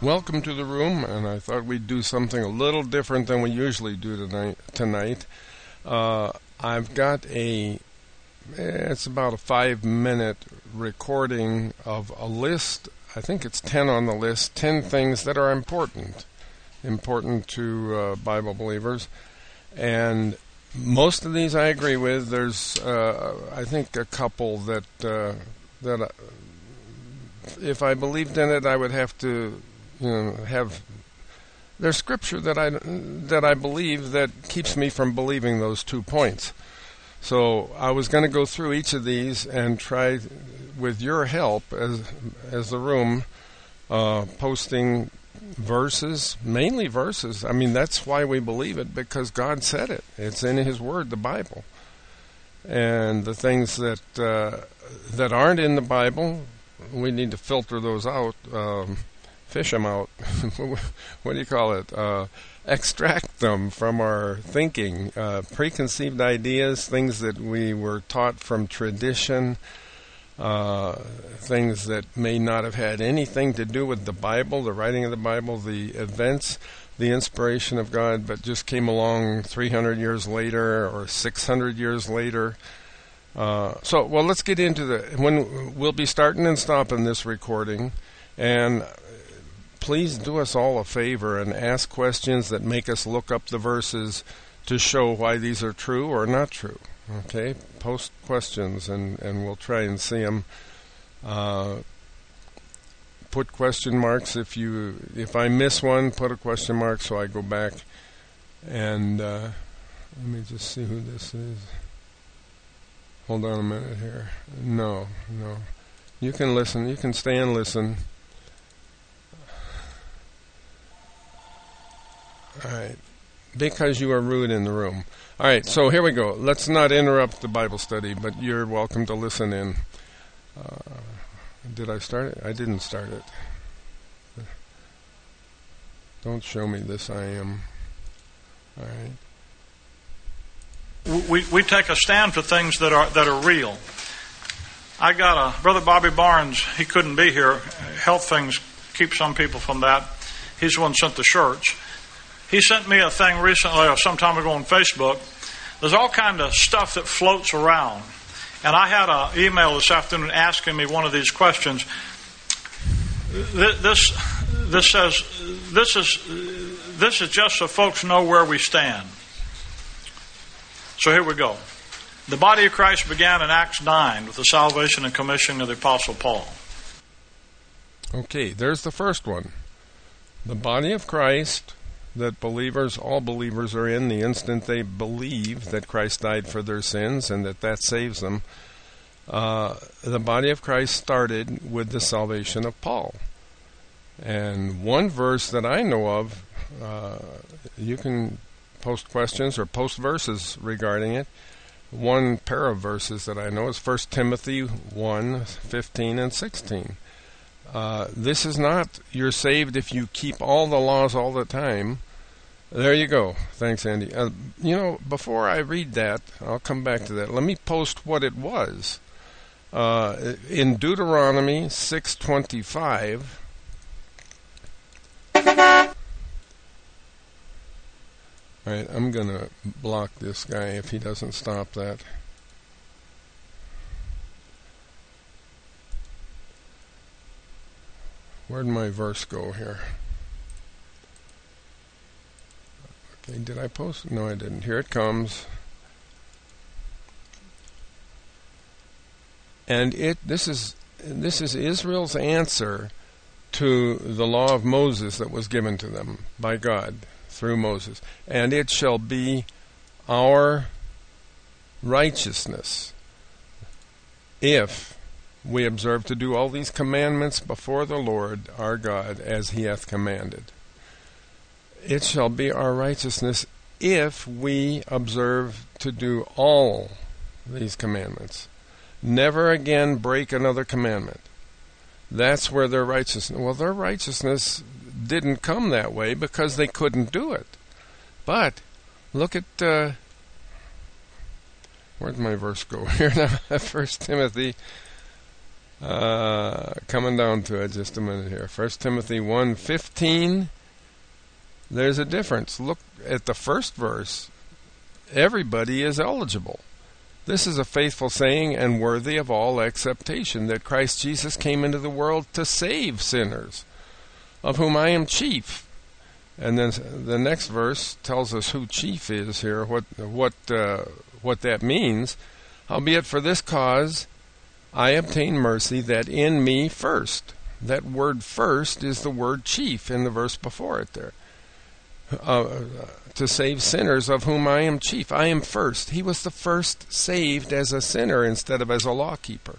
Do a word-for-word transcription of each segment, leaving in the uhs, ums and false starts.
Welcome to the room, and I thought we'd do something a little different than we usually do tonight. Tonight, uh, I've got a, it's about a five-minute recording of a list. I think it's ten on the list, ten things that are important, important to uh, Bible believers. And most of these I agree with. There's, uh, I think, a couple that, uh, that uh, if I believed in it, I would have to You know, have there's scripture that I that I believe that keeps me from believing those two points. So I was going to go through each of these and try, with your help as as the room, uh, posting verses, mainly verses. I mean, that's why we believe it, because God said it. It's in His Word, the Bible. And the things that uh, that aren't in the Bible, we need to filter those out. Um, fish them out. What do you call it? Uh, extract them from our thinking. Uh, preconceived ideas, things that we were taught from tradition, uh, things that may not have had anything to do with the Bible, the writing of the Bible, the events, the inspiration of God, but just came along three hundred years later or six hundred years later. Uh, so, well, let's get into the, when we'll be starting and stopping this recording, and please do us all a favor and ask questions that make us look up the verses to show why these are true or not true. Okay? Post questions, and, and we'll try and see them. Uh, put question marks if you if I miss one. Put a question mark so I go back and uh, let me just see who this is. Hold on a minute here. No, no. You can listen. You can stay and listen. All right, because you are rude in the room. All right, so here we go. Let's not interrupt the Bible study, but you're welcome to listen in. Uh, did I start it? I didn't start it. Don't show me this, I am. All right. We we take a stand for things that are that are real. I got a Brother Bobby Barnes. He couldn't be here. Health things keep some people from that. He's the one sent the shirts. He sent me a thing recently, or some time ago on Facebook. There's all kind of stuff that floats around. And I had an email this afternoon asking me one of these questions. This this says, this is, this is just so folks know where we stand. So here we go. The body of Christ began in Acts nine with the salvation and commissioning of the Apostle Paul. Okay, there's the first one. The body of Christ that believers, all believers are in the instant they believe that Christ died for their sins and that that saves them. Uh, the body of Christ started with the salvation of Paul. And one verse that I know of, uh, you can post questions or post verses regarding it. One pair of verses that I know is First Timothy one, fifteen and sixteen. Uh, this is not, you're saved if you keep all the laws all the time. There you go. Thanks, Andy. Uh, you know, before I read that, I'll come back to that. Let me post what it was. Uh, in Deuteronomy six twenty-five, all right, I'm going to block this guy if he doesn't stop that. Where'd my verse go here? Okay, did I post? No, I didn't. Here it comes. And it this is this is Israel's answer to the law of Moses that was given to them by God through Moses. And it shall be our righteousness if we observe to do all these commandments before the Lord our God as He hath commanded. It shall be our righteousness if we observe to do all these commandments. Never again break another commandment. That's where their righteousness... Well, their righteousness didn't come that way because they couldn't do it. But look at... Uh, where'd my verse go here now? First Timothy... Uh, coming down to it just a minute here. First Timothy one fifteen. There's a difference. Look at the first verse. Everybody is eligible. This is a faithful saying and worthy of all acceptation, that Christ Jesus came into the world to save sinners, of whom I am chief. And then the next verse tells us who chief is here, what what uh, what that means. Howbeit for this cause I obtain mercy, that in me first. That word first is the word chief in the verse before it there. Uh, to save sinners, of whom I am chief. I am first. He was the first saved as a sinner instead of as a lawkeeper.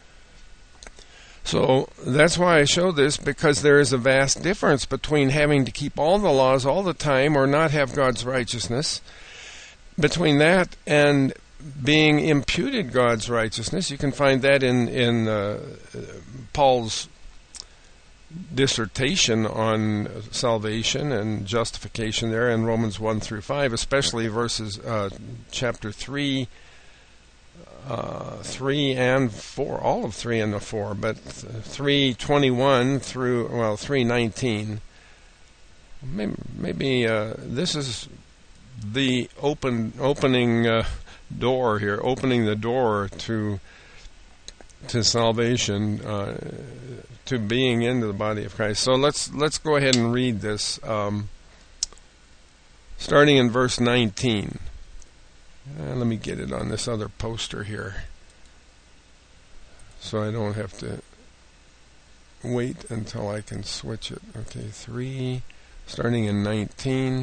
So that's why I show this, because there is a vast difference between having to keep all the laws all the time or not have God's righteousness. Between that and being imputed God's righteousness, you can find that in, in uh, Paul's dissertation on salvation and justification there in Romans one through five, especially verses uh, chapter three, uh, three and four, all of three and the four, but three twenty-one through well three nineteen. Maybe, maybe uh, this is the open opening uh, door here, opening the door to to salvation. Uh, to being into the body of Christ. So let's let's go ahead and read this, um, starting in verse nineteen. Uh, let me get it on this other poster here, so I don't have to wait until I can switch it. Okay, three, starting in nineteen.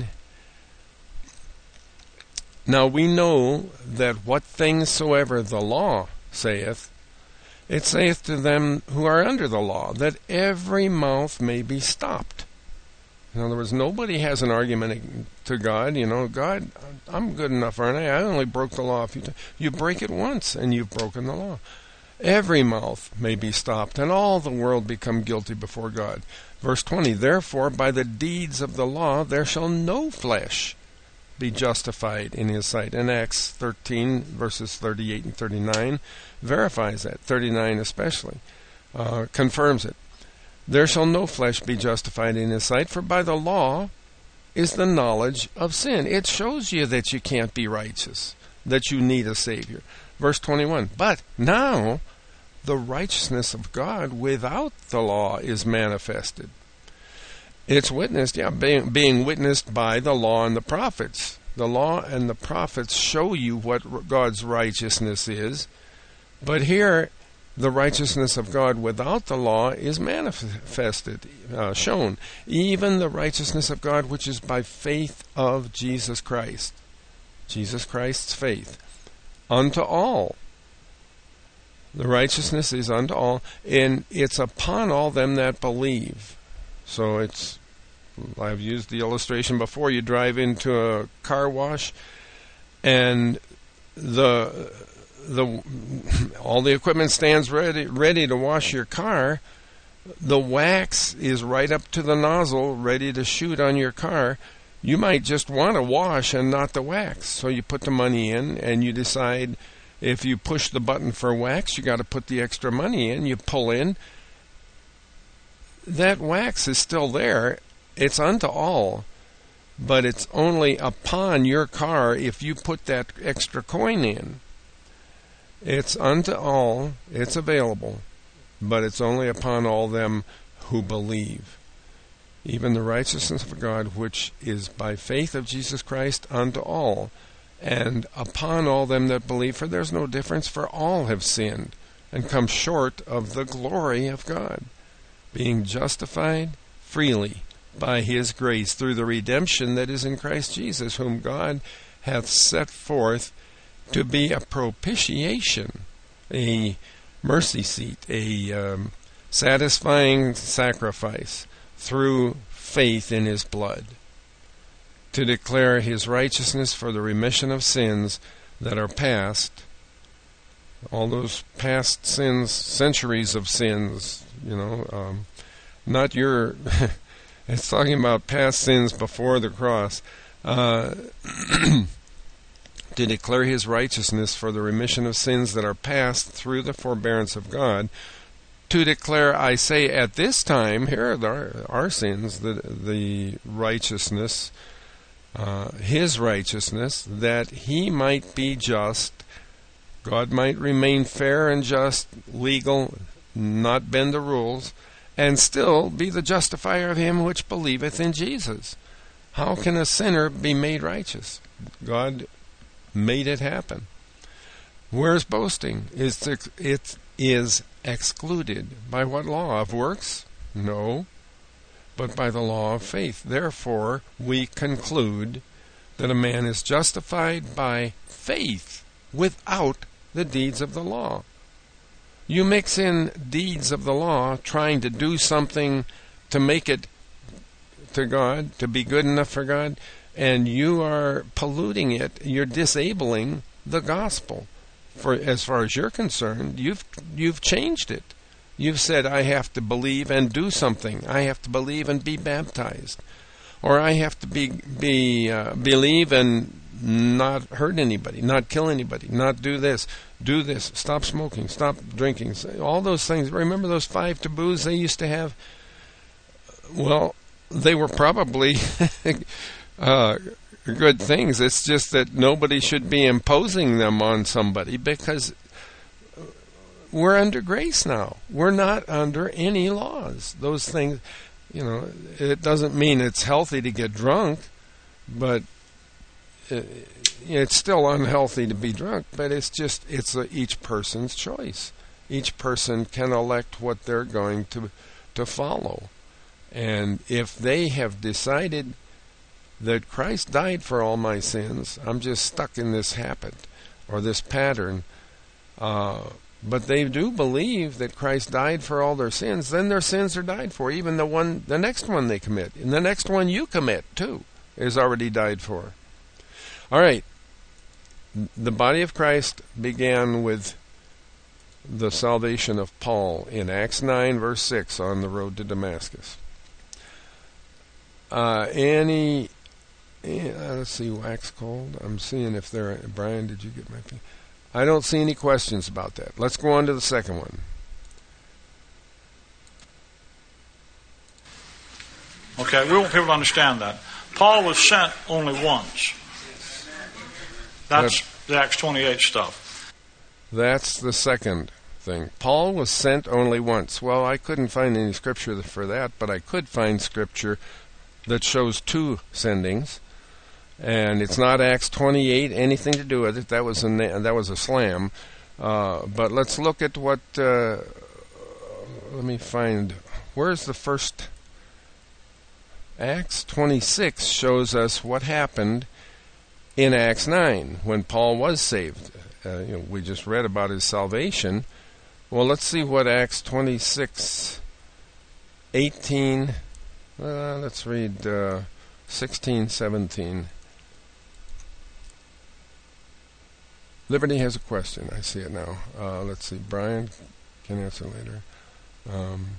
Now we know that what things soever the law saith, it saith to them who are under the law, that every mouth may be stopped. In other words, nobody has an argument to God. You know, God, I'm good enough, aren't I? I only broke the law a few times. You break it once, and you've broken the law. Every mouth may be stopped, and all the world become guilty before God. Verse twenty, therefore, by the deeds of the law there shall no flesh be justified in his sight. And Acts thirteen, verses thirty-eight and thirty-nine, verifies that. thirty-nine especially, uh, confirms it. There shall no flesh be justified in his sight, for by the law is the knowledge of sin. It shows you that you can't be righteous, that you need a Savior. Verse twenty-one, but now the righteousness of God without the law is manifested. It's witnessed, yeah, being, being witnessed by the law and the prophets. The law and the prophets show you what God's righteousness is. But here, the righteousness of God without the law is manifested, uh, shown. Even the righteousness of God which is by faith of Jesus Christ. Jesus Christ's faith. Unto all. The righteousness is unto all, and it's upon all them that believe. So it's, I've used the illustration before. You drive into a car wash, and the the all the equipment stands ready ready to wash your car. The wax is right up to the nozzle, ready to shoot on your car. You might just want to wash and not the wax, so you put the money in, and you decide if you push the button for wax, you got to put the extra money in. You pull in. That wax is still there. It's unto all, but it's only upon your car if you put that extra coin in. It's unto all, it's available, but it's only upon all them who believe. Even the righteousness of God, which is by faith of Jesus Christ unto all, and upon all them that believe, for there's no difference, for all have sinned, and come short of the glory of God, being justified freely by his grace through the redemption that is in Christ Jesus, whom God hath set forth to be a propitiation, a mercy seat, a um, satisfying sacrifice through faith in his blood, to declare his righteousness for the remission of sins that are past, all those past sins, centuries of sins, you know, um, not your, it's talking about past sins before the cross, uh, to declare his righteousness for the remission of sins that are past through the forbearance of God, to declare, I say, at this time, here are our, our sins, the, the righteousness, uh, his righteousness, that he might be just, God might remain fair and just, legal, not bend the rules, and still be the justifier of him which believeth in Jesus. How can a sinner be made righteous? God made it happen. Where's boasting? It's, it is excluded. By what law? Of works? No, but by the law of faith. Therefore, we conclude that a man is justified by faith without the deeds of the law. You mix in deeds of the law, trying to do something to make it to God, to be good enough for God, and you are polluting it. You're disabling the gospel. For as far as you're concerned, you've you've changed it. You've said, I have to believe and do something. I have to believe and be baptized, or I have to be be uh, believe and not hurt anybody, not kill anybody, not do this, do this, stop smoking, stop drinking, all those things. Remember those five taboos they used to have? Well, they were probably uh, good things. It's just that nobody should be imposing them on somebody, because we're under grace now. We're not under any laws. Those things, you know, it doesn't mean it's healthy to get drunk, but it's still unhealthy to be drunk. But it's just, it's a, each person's choice. Each person can elect what they're going to to follow. And if they have decided that Christ died for all my sins, I'm just stuck in this habit or this pattern, uh, but they do believe that Christ died for all their sins, then their sins are died for. Even the one, the next one they commit, and the next one you commit too, is already died for. All right. The body of Christ began with the salvation of Paul in Acts nine, verse six, on the road to Damascus. Uh, any, uh, let's see, wax cold. I'm seeing if there, Brian, did you get my thing? I don't see any questions about that. Let's go on to the second one. Okay, we want people to understand that. Paul was sent only once. That's that, the Acts twenty-eight stuff. That's the second thing. Paul was sent only once. Well, I couldn't find any scripture for that, but I could find scripture that shows two sendings, and it's not Acts twenty-eight, anything to do with it. That was a that was a slam. Uh, but let's look at what. Uh, let me find. Where's the first? Acts twenty-six shows us what happened in Acts nine when Paul was saved. Uh, you know, we just read about his salvation. Well, let's see what Acts twenty-six, eighteen. Uh, let's read uh, sixteen, seventeen. Liberty has a question. I see it now. Uh, let's see. Brian can answer later. Um,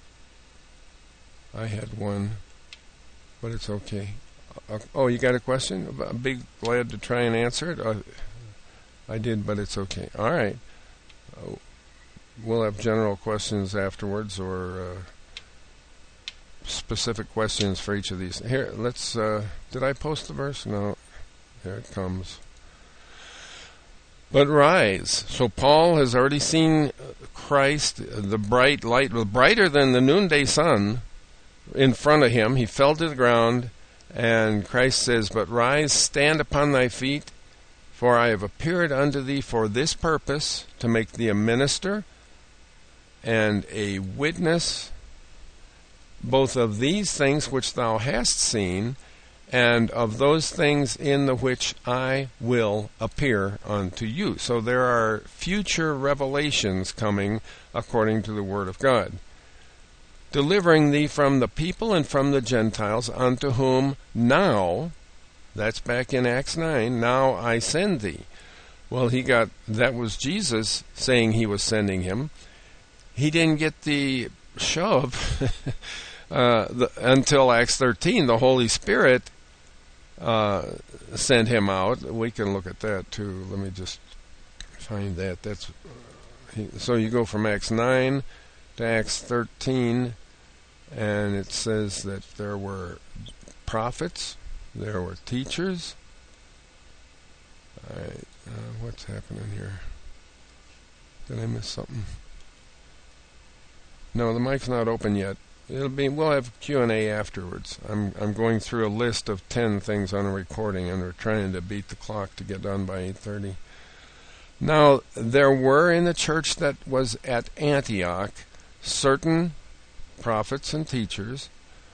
I had one, but it's okay. Uh, oh, you got a question? I'd be glad to try and answer it. Uh, I did, but it's okay. All right. Uh, we'll have general questions afterwards, or uh, specific questions for each of these. Here, let's. Uh, did I post the verse? No. Here it comes. But rise. So Paul has already seen Christ, the bright light, brighter than the noonday sun, in front of him. He fell to the ground, and Christ says, "But rise, stand upon thy feet, for I have appeared unto thee for this purpose, to make thee a minister and a witness, both of these things which thou hast seen, and of those things in the which I will appear unto you." So there are future revelations coming according to the Word of God. "Delivering thee from the people and from the Gentiles, unto whom now," that's back in Acts nine, "now I send thee." Well, he got, that was Jesus saying he was sending him. He didn't get the shove uh, the, until Acts thirteen. The Holy Spirit uh, sent him out. We can look at that too. Let me just find that. That's he, so you go from Acts nine to Acts thirteen, and it says that there were prophets, there were teachers. All right, uh, what's happening here? Did I miss something? No, the mic's not open yet. It'll be. We'll have Q and A afterwards. I'm I'm going through a list of ten things on a recording, and we're trying to beat the clock to get done by eight thirty. Now, there were in the church that was at Antioch certain prophets and teachers,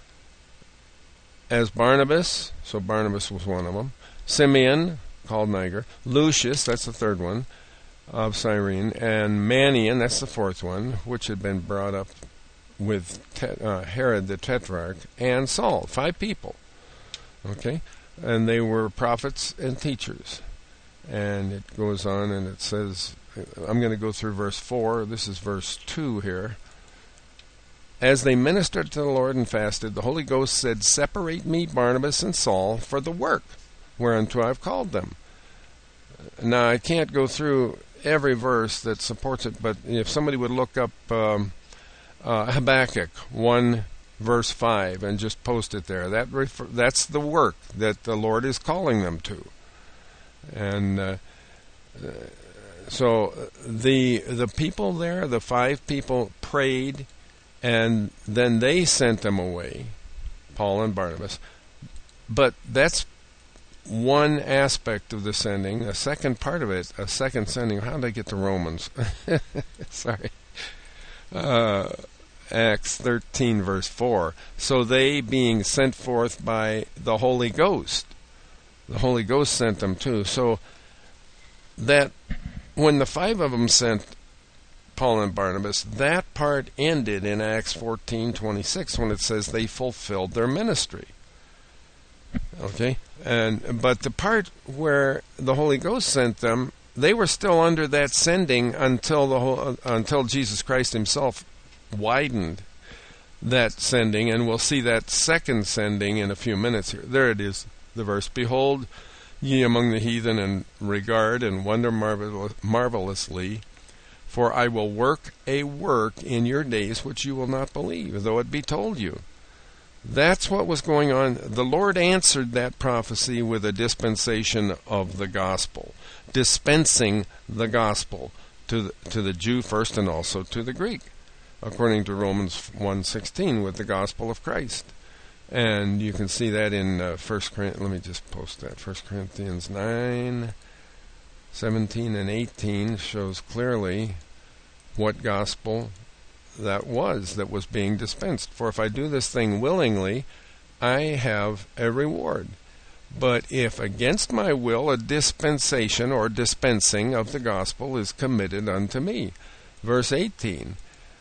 as Barnabas, so Barnabas was one of them, Simeon, called Niger, Lucius, that's the third one, of Cyrene, and Manaen, that's the fourth one, which had been brought up with te- uh, Herod the Tetrarch, and Saul, five people, okay, and they were prophets and teachers. And it goes on and it says, I'm going to go through verse four. This is verse two here. As they ministered to the Lord and fasted, the Holy Ghost said, separate me, Barnabas and Saul, for the work whereunto I've called them. Now, I can't go through every verse that supports it, but if somebody would look up um, uh, Habakkuk one, verse five, and just post it there, that refer- that's the work that the Lord is calling them to. And uh, so the the people there, the five people, prayed, and then they sent them away, Paul and Barnabas. But that's one aspect of the sending. A second part of it, a second sending. How did I get to Romans? Sorry. Uh, Acts thirteen, verse four. So they, being sent forth by the Holy Ghost, the Holy Ghost sent them too. So that when the five of them sent Paul and Barnabas, that part ended in Acts fourteen twenty-six when it says they fulfilled their ministry. Okay, and but the part where the Holy Ghost sent them, they were still under that sending until the whole, uh, until Jesus Christ Himself widened that sending, and we'll see that second sending in a few minutes here. There it is. The verse, behold, ye among the heathen, and regard and wonder marvel- marvelously, for I will work a work in your days which you will not believe, though it be told you. That's what was going on. The Lord answered that prophecy with a dispensation of the gospel, dispensing the gospel to the, to the Jew first and also to the Greek, according to Romans one sixteen, with the gospel of Christ. And you can see that in uh, First Corinthians. Let me just post that. First Corinthians nine, seventeen, and eighteen shows clearly what gospel that was that was being dispensed. For if I do this thing willingly, I have a reward. But if against my will a dispensation or dispensing of the gospel is committed unto me. Verse eighteen.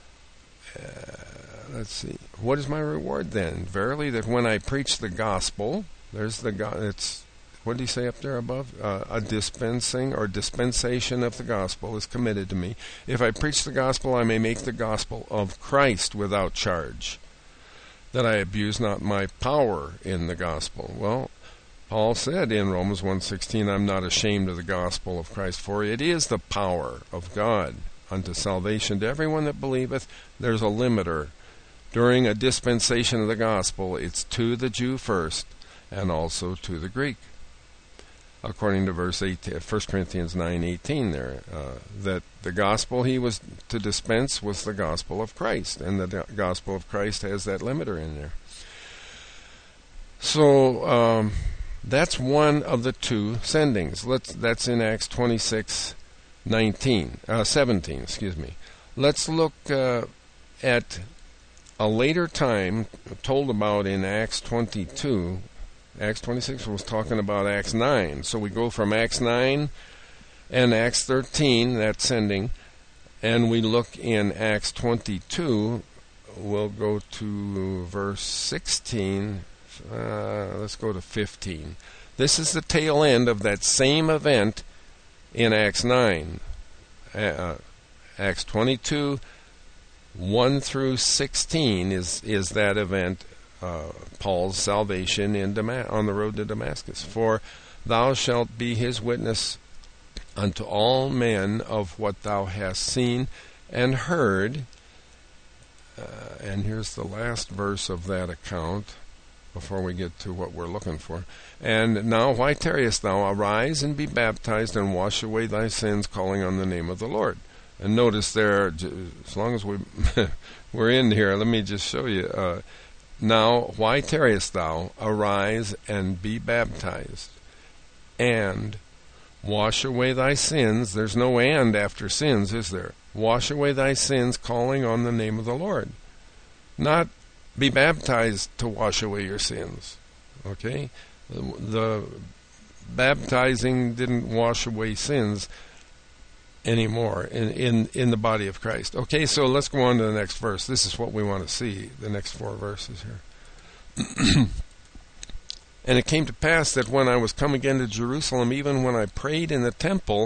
Uh, Let's see. What is my reward then? Verily, that when I preach the gospel, there's the go- it's what did he say up there above? Uh, a dispensing or dispensation of the gospel is committed to me. If I preach the gospel, I may make the gospel of Christ without charge, that I abuse not my power in the gospel. Well, Paul said in Romans one sixteen, I'm not ashamed of the gospel of Christ, for it is the power of God unto salvation to everyone that believeth. There's a limiter. During a dispensation of the gospel, it's to the Jew first and also to the Greek, according to verse eighteen, First Corinthians nine eighteen there, uh, that the gospel he was to dispense was the gospel of Christ, and the gospel of Christ has that limiter in there. So um, that's one of the two sendings. Let's that's in Acts twenty-six nineteen, uh, seventeen, excuse me. Let's look uh, at a later time told about in Acts twenty-two. Acts twenty-six was talking about Acts nine. So we go from Acts nine and Acts thirteen, that sending, and we look in Acts twenty-two. We'll go to verse sixteen. Uh, let's go to fifteen. This is the tail end of that same event in Acts nine. Uh, Acts twenty-two, one through sixteen is, is that event, uh, Paul's salvation in Dama- on the road to Damascus. For thou shalt be his witness unto all men of what thou hast seen and heard uh, and here's the last verse of that account before we get to what we're looking for. And now, why tarriest thou? Arise and be baptized and wash away thy sins, calling on the name of the Lord. And notice there, as long as we, we're in here, let me just show you. Uh, now, why tarriest thou? Arise and be baptized, and wash away thy sins. There's no and after sins, is there? Wash away thy sins, calling on the name of the Lord. Not be baptized to wash away your sins. Okay? The, the baptizing didn't wash away sins anymore in, in, in the body of Christ. Okay, so let's go on to the next verse. This is what we want to see, the next four verses here. And it came to pass that when I was come again to Jerusalem, even when I prayed in the temple,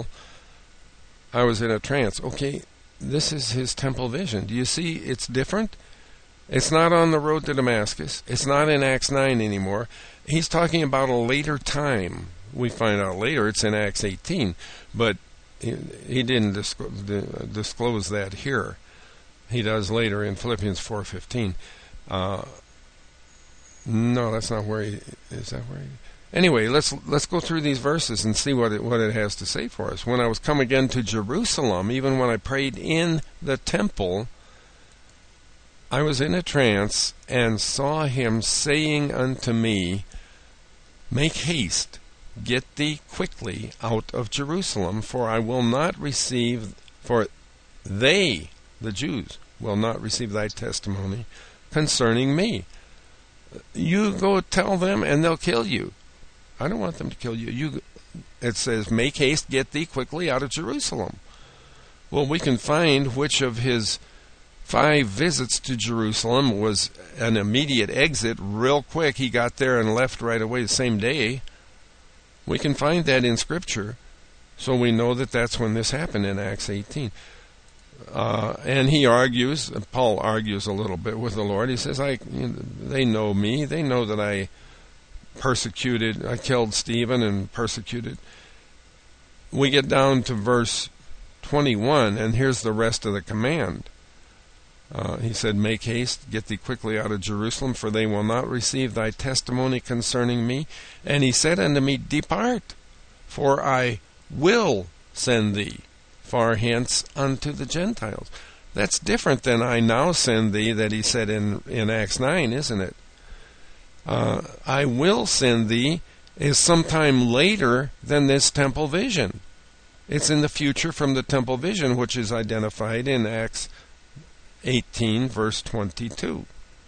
I was in a trance. Okay, this is his temple vision. Do you see it's different? It's not on the road to Damascus. It's not in Acts nine anymore. He's talking about a later time. We find out later it's in Acts eighteen, but he, he didn't disclose, disclose that here. He does later in Philippians four fifteen. Uh, no, that's not where he is. That where he? Anyway, let's let's go through these verses and see what it what it has to say for us. When I was come again to Jerusalem, even when I prayed in the temple, I was in a trance and saw him saying unto me, Make haste, get thee quickly out of Jerusalem, for I will not receive, for they, the Jews, will not receive thy testimony concerning me. You go tell them and they'll kill you. I don't want them to kill you. You, it says, make haste, get thee quickly out of Jerusalem. Well, we can find which of his five visits to Jerusalem was an immediate exit, real quick. He got there and left right away the same day. We can find that in Scripture, so we know that that's when this happened in Acts eighteen. Uh, and he argues, Paul argues a little bit with the Lord. He says, "I, you know, they know me. They know that I persecuted, I killed Stephen and persecuted." We get down to verse twenty-one, and here's the rest of the command. Uh, he said, Make haste, get thee quickly out of Jerusalem, for they will not receive thy testimony concerning me. And he said unto me, Depart, for I will send thee far hence unto the Gentiles. That's different than I now send thee that he said in, in Acts nine, isn't it? Uh, I will send thee is sometime later than this temple vision. It's in the future from the temple vision, which is identified in Acts eighteen, verse twenty-two.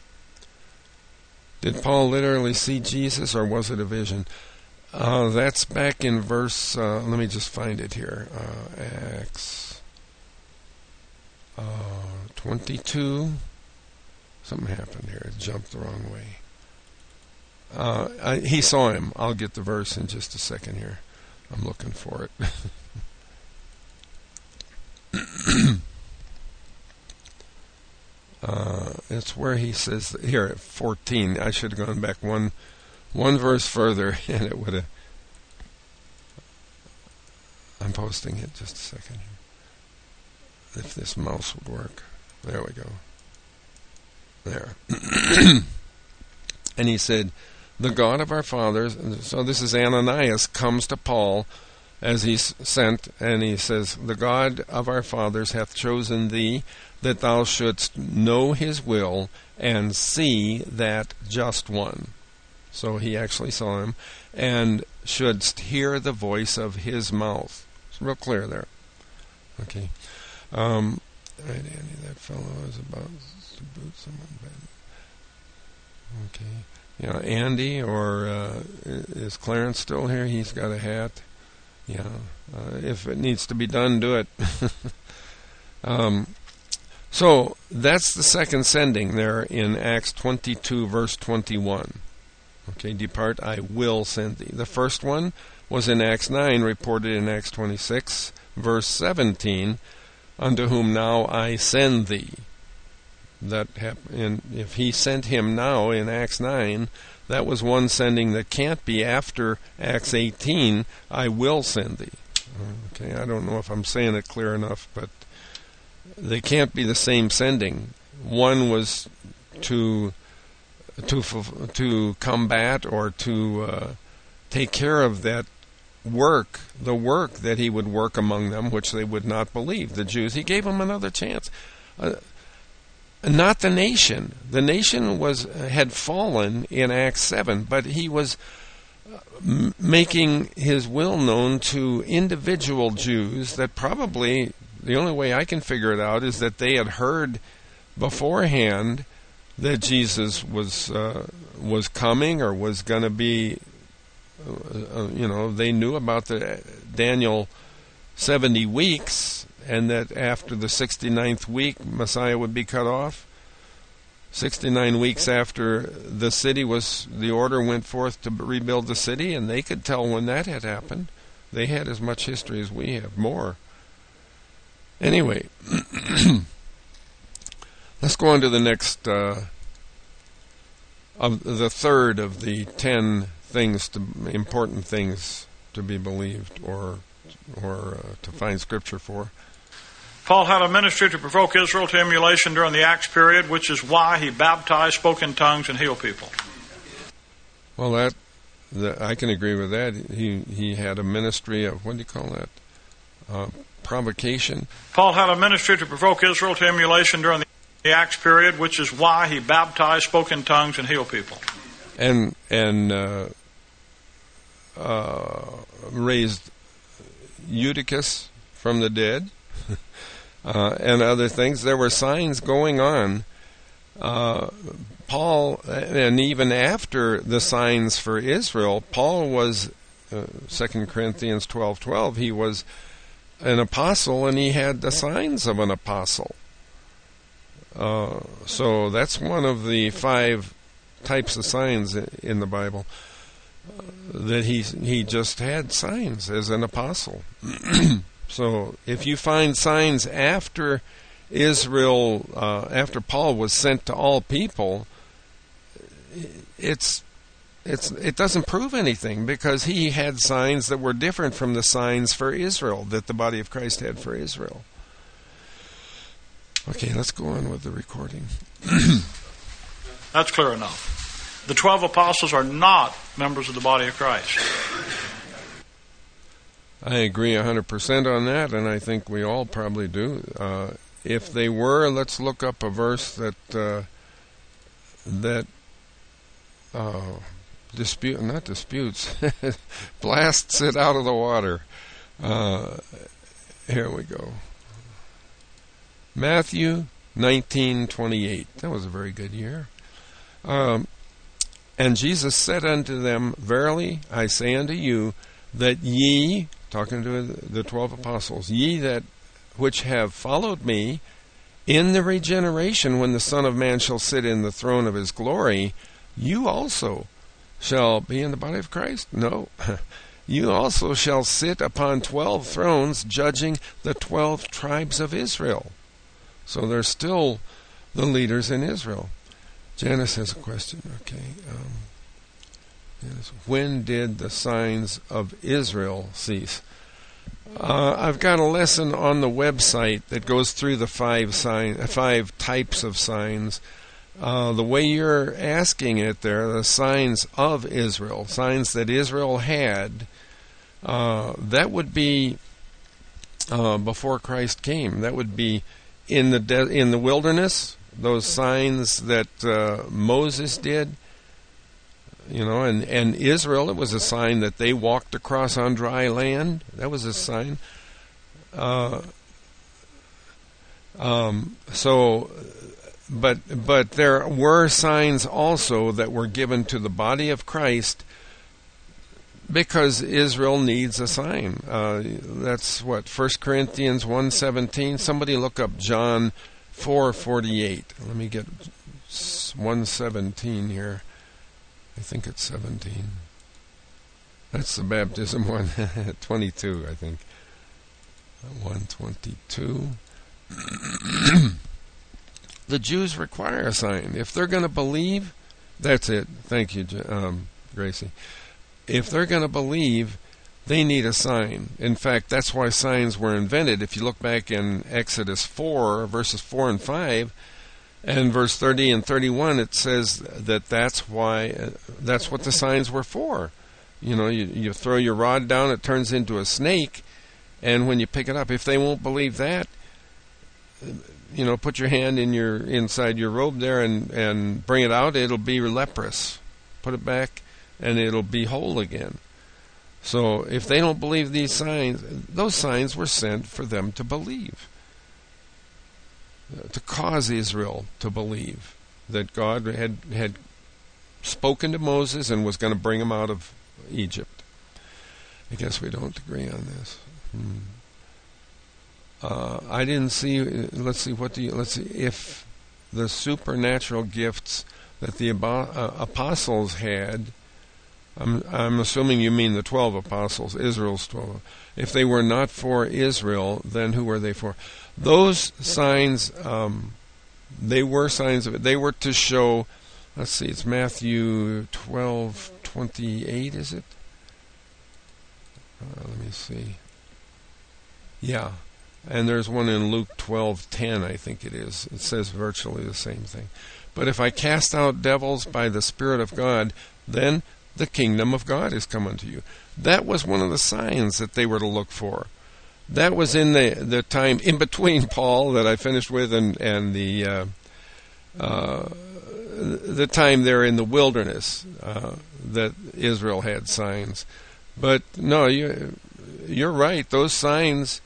Did Paul literally see Jesus, or was it a vision? Uh, that's back in verse, uh, let me just find it here. Uh, Acts uh, twenty-two. Something happened here. It jumped the wrong way. Uh, I, he saw him. I'll get the verse in just a second here. I'm looking for it. uh, it's where he says, here at fourteen. I should have gone back one one verse further, and it would have. I'm posting it just a second here. If this mouse would work. There we go. There. And he said, the God of our fathers, so this is Ananias, comes to Paul as he's sent, and he says, the God of our fathers hath chosen thee, that thou shouldst know his will, and see that just one. So he actually saw him, and shouldst hear the voice of his mouth. It's real clear there. Okay. Um, right, Andy, that fellow is about to boot someone bad. Okay. Yeah, Andy, or uh, is Clarence still here? He's got a hat. Yeah. Uh, if it needs to be done, do it. um, so that's the second sending there in Acts twenty-two, verse twenty-one. Okay, depart, I will send thee. The first one was in Acts nine, reported in Acts twenty-six, verse seventeen, unto whom now I send thee. That happened. If he sent him now in Acts nine, that was one sending that can't be after Acts eighteen, I will send thee. Okay, I don't know if I'm saying it clear enough, but they can't be the same sending. one was to to to combat or to uh, take care of that work, the work that he would work among them, which they would not believe. The Jews, he gave them another chance. Uh, not the nation. The nation was had fallen in Acts seven, but he was m- making his will known to individual Jews that probably, the only way I can figure it out is that they had heard beforehand that Jesus was uh, was coming or was going to be, uh, you know, they knew about the Daniel seventy weeks, and that after the sixty-ninth week, Messiah would be cut off. sixty-nine weeks after the city was, the order went forth to rebuild the city, and they could tell when that had happened. They had as much history as we have, more. Anyway, let's go on to the next, uh, of the third of the ten things, to, important things to be believed or or uh, to find scripture for. Paul had a ministry to provoke Israel to emulation during the Acts period, which is why he baptized, spoke in tongues, and healed people. Well, that, that I can agree with that. He he had a ministry of, what do you call that? Uh, provocation. Paul had a ministry to provoke Israel to emulation during the the Acts period, which is why he baptized, spoke in tongues, and healed people. And and uh, uh, raised Eutychus from the dead, uh, and other things. There were signs going on. Uh, Paul, and even after the signs for Israel, Paul was, uh, Second Corinthians twelve twelve, he was an apostle, and he had the signs of an apostle. Uh, so that's one of the five types of signs in the Bible, uh, that he he just had signs as an apostle. So if you find signs after Israel, uh, after Paul was sent to all people, it's it's it doesn't prove anything, because he had signs that were different from the signs for Israel that the body of Christ had for Israel. Okay, let's go on with the recording. That's clear enough. The twelve apostles are not members of the body of Christ. I agree one hundred percent on that, and I think we all probably do. Uh, if they were, let's look up a verse that uh, that uh, dispute, not disputes, blasts it out of the water. Uh, here we go. Matthew nineteen twenty-eight. That was a very good year. Um, and Jesus said unto them, Verily I say unto you, that ye, talking to the twelve apostles, ye that which have followed me, in the regeneration, when the Son of Man shall sit in the throne of his glory, you also shall be in the body of Christ? No. You also shall sit upon twelve thrones, judging the twelve tribes of Israel. So they're still the leaders in Israel. Janice has a question. Okay. Um, Janice, when did the signs of Israel cease? Uh, I've got a lesson on the website that goes through the five sign, five types of signs. Uh, the way you're asking it there, the signs of Israel, signs that Israel had, uh, that would be uh, before Christ came. That would be in the de- in the wilderness, those signs that uh, Moses did, you know, and, and Israel, it was a sign that they walked across on dry land. That was a sign. Uh, um, so, but but there were signs also that were given to the body of Christ, because Israel needs a sign. Uh, that's what, First Corinthians one seventeen. Somebody look up John four forty-eight. Let me get one seventeen here. I think it's seventeen. That's the baptism one. twenty-two, I think. one twenty-two. The Jews require a sign. If they're going to believe, that's it. Thank you, um, Gracie. If they're going to believe, they need a sign. In fact, that's why signs were invented. If you look back in Exodus four, verses four and five, And verse thirty and thirty-one, it says that that's why, uh, that's what the signs were for. You know, you, you throw your rod down, it turns into a snake, and when you pick it up, if they won't believe that, you know, put your hand in your inside your robe there and, and bring it out, it'll be leprous. Put it back, and it'll be whole again. So if they don't believe these signs, those signs were sent for them to believe, to cause Israel to believe that God had had spoken to Moses and was going to bring him out of Egypt. I guess we don't agree on this. Hmm. Uh, I didn't see. Let's see. What do you? Let's see if the supernatural gifts that the uh, apostles had. I'm, I'm assuming you mean the twelve apostles, Israel's twelve. If they were not for Israel, then who were they for? Those signs, um, they were signs of it. They were to show. Let's see. It's Matthew twelve twenty-eight. Is it? Uh, let me see. Yeah. And there's one in Luke twelve ten, I think it is. It says virtually the same thing. But if I cast out devils by the Spirit of God, then the kingdom of God is come unto you. That was one of the signs that they were to look for. That was in the, the time in between Paul that I finished with and, and the uh, uh, the time there in the wilderness uh, that Israel had signs. But no, you, you're right. Those signs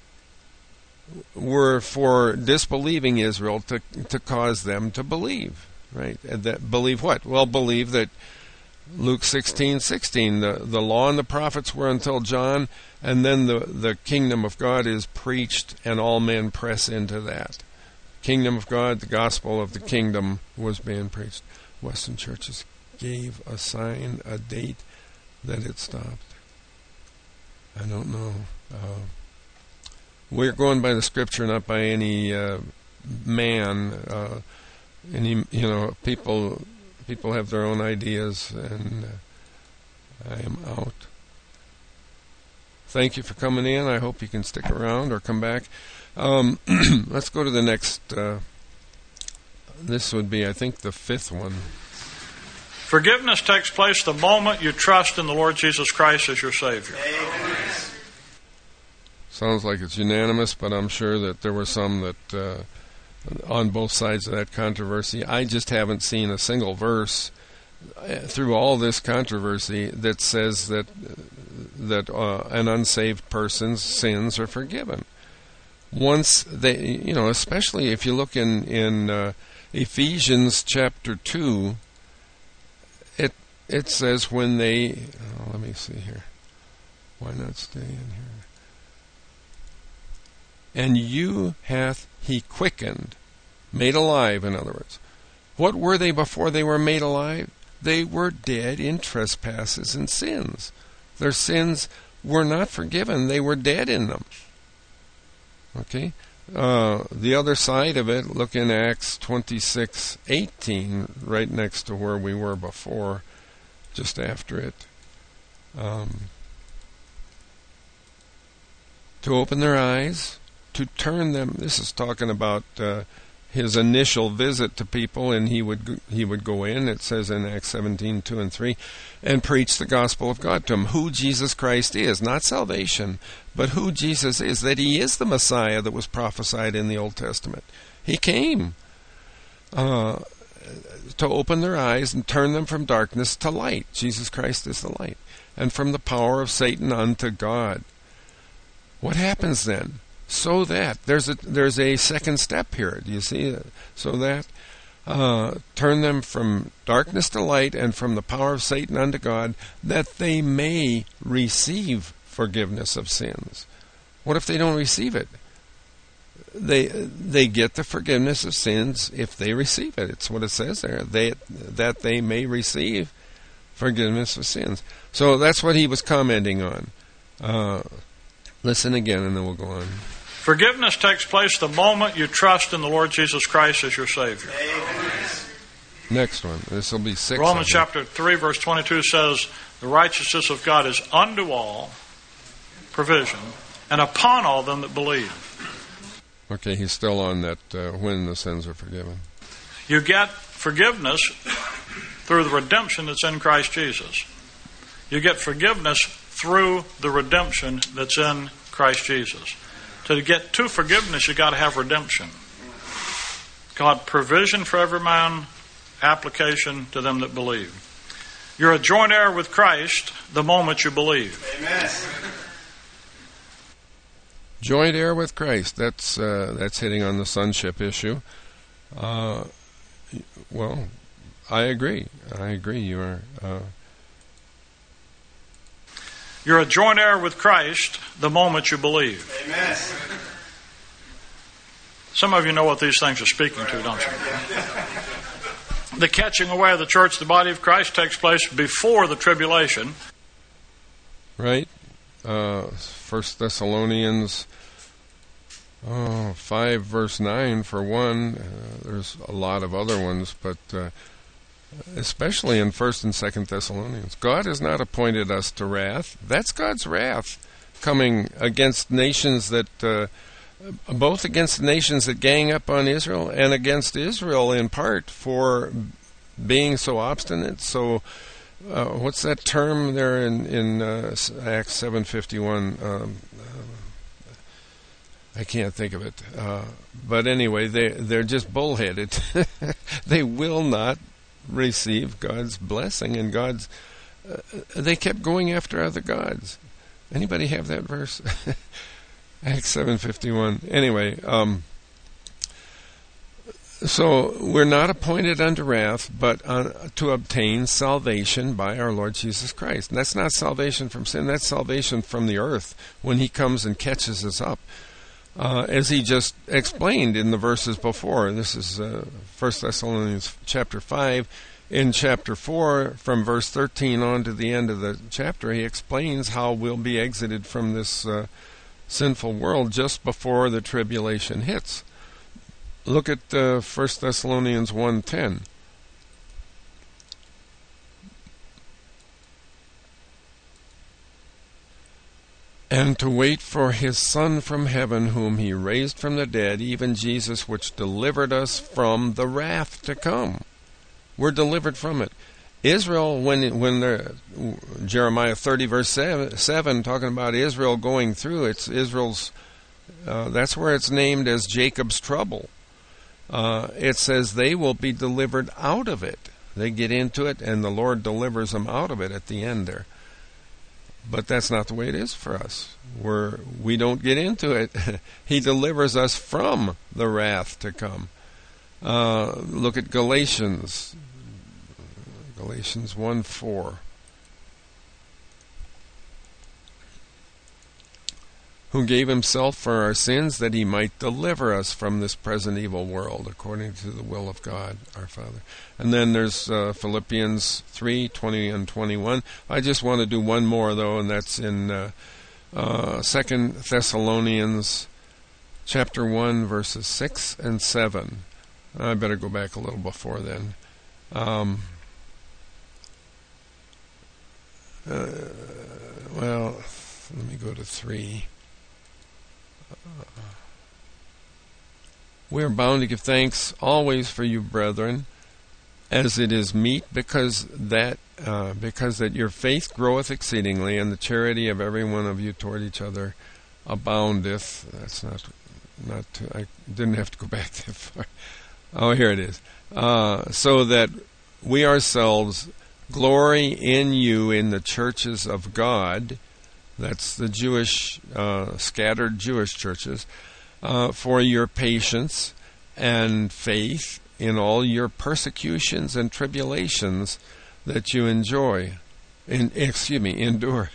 were for disbelieving Israel to to cause them to believe, right? And that believe what? Well, believe that Luke sixteen sixteen, the the law and the prophets were until John, and then the the kingdom of God is preached, and all men press into that. Kingdom of God, the gospel of the kingdom was being preached. Western churches gave a sign, a date that it stopped. I don't know. Uh, We're going by the Scripture, not by any uh, man. Uh, any you know, people people have their own ideas, and uh, I am out. Thank you for coming in. I hope you can stick around or come back. Um, let's go to the next. Uh, this would be, I think, the fifth one. Forgiveness takes place the moment you trust in the Lord Jesus Christ as your Savior. Amen. Sounds like it's unanimous, but I'm sure that there were some that, uh, on both sides of that controversy, I just haven't seen a single verse uh, through all this controversy that says that that uh, an unsaved person's sins are forgiven. Once they, you know, especially if you look in in uh, Ephesians chapter two, it it says when they, oh, let me see here, why not stay in here? And you hath he quickened, made alive, in other words. What were they before they were made alive? They were dead in trespasses and sins. Their sins were not forgiven. They were dead in them. Okay? Uh, the other side of it, look in Acts twenty-six eighteen, right next to where we were before, just after it. Um, to open their eyes, to turn them. This is talking about uh, his initial visit to people, and he would he would go in. It says in Acts seventeen two and three, and preach the gospel of God to them. Who Jesus Christ is, not salvation, but who Jesus is. That he is the Messiah that was prophesied in the Old Testament. He came uh, to open their eyes and turn them from darkness to light. Jesus Christ is the light, and from the power of Satan unto God. What happens then? So that there's a there's a second step here. Do you see? So that uh, turn them from darkness to light, and from the power of Satan unto God, that they may receive forgiveness of sins. What if they don't receive it? They they get the forgiveness of sins if they receive it. It's what it says there. They that they may receive forgiveness of sins. So that's what he was commenting on. Uh, listen again, and then we'll go on. Forgiveness takes place the moment you trust in the Lord Jesus Christ as your Savior. Amen. Next one. This will be six. Romans chapter three, verse twenty-two says, the righteousness of God is unto all provision, and upon all them that believe. Okay, he's still on that uh, when the sins are forgiven. You get forgiveness through the redemption that's in Christ Jesus. You get forgiveness through the redemption that's in Christ Jesus. To get to forgiveness, you got to have redemption. God, provision for every man, application to them that believe. You're a joint heir with Christ the moment you believe. Amen. Joint heir with Christ. That's uh, that's hitting on the sonship issue. Uh, well, I agree. I agree. You are. Uh, You're a joint heir with Christ the moment you believe. Amen. Some of you know what these things are speaking to, don't you? The catching away of the church, the body of Christ, takes place before the tribulation. Right? Uh, First Thessalonians oh, five, verse nine, for one. Uh, there's a lot of other ones, but uh, especially in First and Second Thessalonians. God has not appointed us to wrath. That's God's wrath coming against nations that... Uh, both against the nations that gang up on Israel and against Israel in part for being so obstinate. So, uh, what's that term there in, in uh, Acts seven fifty-one? Um, uh, I can't think of it. Uh, but anyway, they, they're just bullheaded. They will not receive God's blessing and God's... Uh, they kept going after other gods. Anybody have that verse? Acts seven fifty-one. Anyway, um, so we're not appointed unto wrath, but uh, to obtain salvation by our Lord Jesus Christ. And that's not salvation from sin. That's salvation from the earth when He comes and catches us up. Uh, as He just explained in the verses before. This is uh, First Thessalonians chapter five. In chapter four, from verse thirteen on to the end of the chapter, He explains how we'll be exited from this uh, sinful world just before the tribulation hits. Look at uh, First Thessalonians one ten. And to wait for His Son from heaven, whom He raised from the dead, even Jesus, which delivered us from the wrath to come. We're delivered from it. Israel, when when the, Jeremiah thirty verse seven, seven, talking about Israel going through, it's Israel's, uh, that's where it's named as Jacob's trouble. Uh, it says they will be delivered out of it. They get into it and the Lord delivers them out of it at the end there. But that's not the way it is for us. We're, we don't get into it. He delivers us from the wrath to come. Uh, look at Galatians. Galatians one four. Who gave Himself for our sins that He might deliver us from this present evil world, according to the will of God our Father. And then there's uh, Philippians three twenty and twenty-one. I just want to do one more, though, and that's in uh, uh, Second Thessalonians chapter one, verses six and seven. I better go back a little before then. Um, uh, well, let me go to three. Uh, we are bound to give thanks always for you, brethren, as it is meet, because that uh, because that your faith groweth exceedingly, and the charity of every one of you toward each other aboundeth. That's not not. Too, I didn't have to go back that far. Oh, here it is. Uh, so that we ourselves glory in you in the churches of God. That's the Jewish, uh, scattered Jewish churches, uh, for your patience and faith in all your persecutions and tribulations that you enjoy. In, excuse me, endure.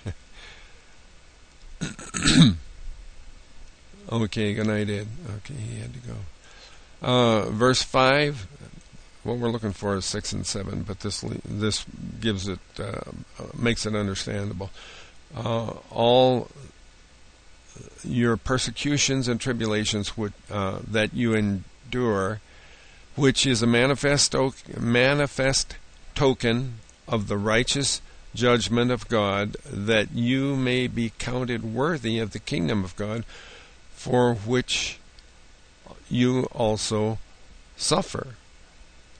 Okay, good night, Ed. Okay, he had to go. Uh, verse five, what we're looking for is six and seven, but this this gives it, uh, makes it understandable. Uh, all your persecutions and tribulations would, uh, that you endure, which is a manifest, to- manifest token of the righteous judgment of God, that you may be counted worthy of the kingdom of God, for which you also suffer.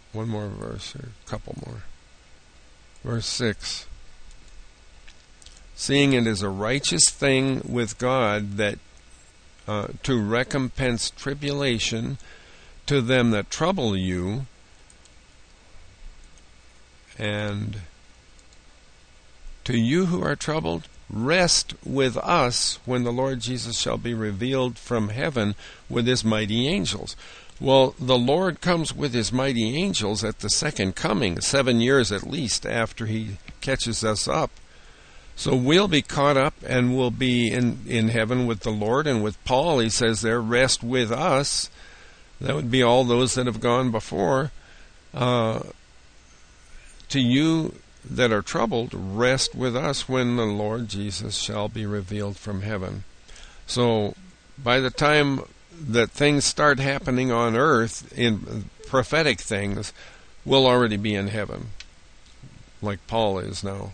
one more verse, or a couple more. Verse six. Seeing it is a righteous thing with God that uh, to recompense tribulation to them that trouble you, and to you who are troubled, rest with us when the Lord Jesus shall be revealed from heaven with his mighty angels. Well, the Lord comes with his mighty angels at the second coming, seven years at least after he catches us up. So we'll be caught up and we'll be in, in heaven with the Lord. And with Paul, he says there, rest with us. That would be all those that have gone before. Uh, to you that are troubled, rest with us when the Lord Jesus shall be revealed from heaven. So by the time that things start happening on earth, in prophetic things, we'll already be in heaven, like Paul is now.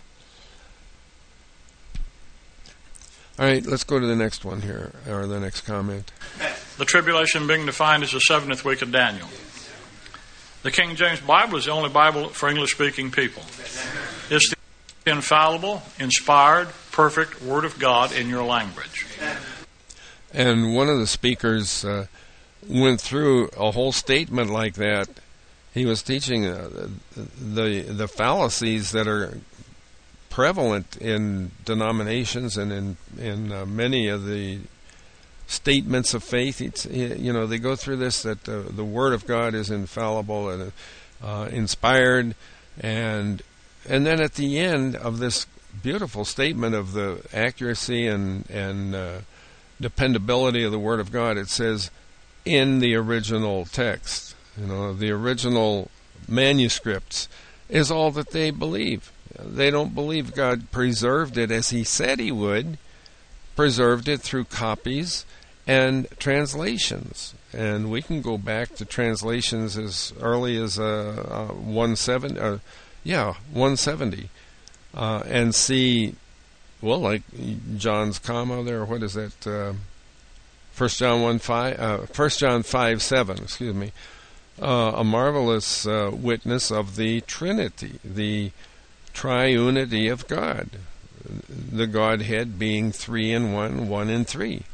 All right, let's go to the next one here, or the next comment. The tribulation being defined as the seventieth week of Daniel. The King James Bible is the only Bible for English-speaking people. It's the infallible, inspired, perfect Word of God in your language. And one of the speakers uh, went through a whole statement like that. He was teaching uh, the the fallacies that are prevalent in denominations and in in uh, many of the statements of faith. It's, you know, they go through this, that uh, the Word of God is infallible and uh, inspired, and and then at the end of this beautiful statement of the accuracy and and uh, dependability of the Word of God, it says, in the original text, you know, the original manuscripts is all that they believe. They don't believe God preserved it as he said he would, preserved it through copies and translations. And we can go back to translations as early as uh, uh, one seventy, uh, yeah, one seventy, uh, and see, well, like John's comma there, what is that? Uh, First John one five, uh, First John five seven, excuse me, uh, a marvelous uh, witness of the Trinity, the triunity of God, the Godhead being three in one, one in three.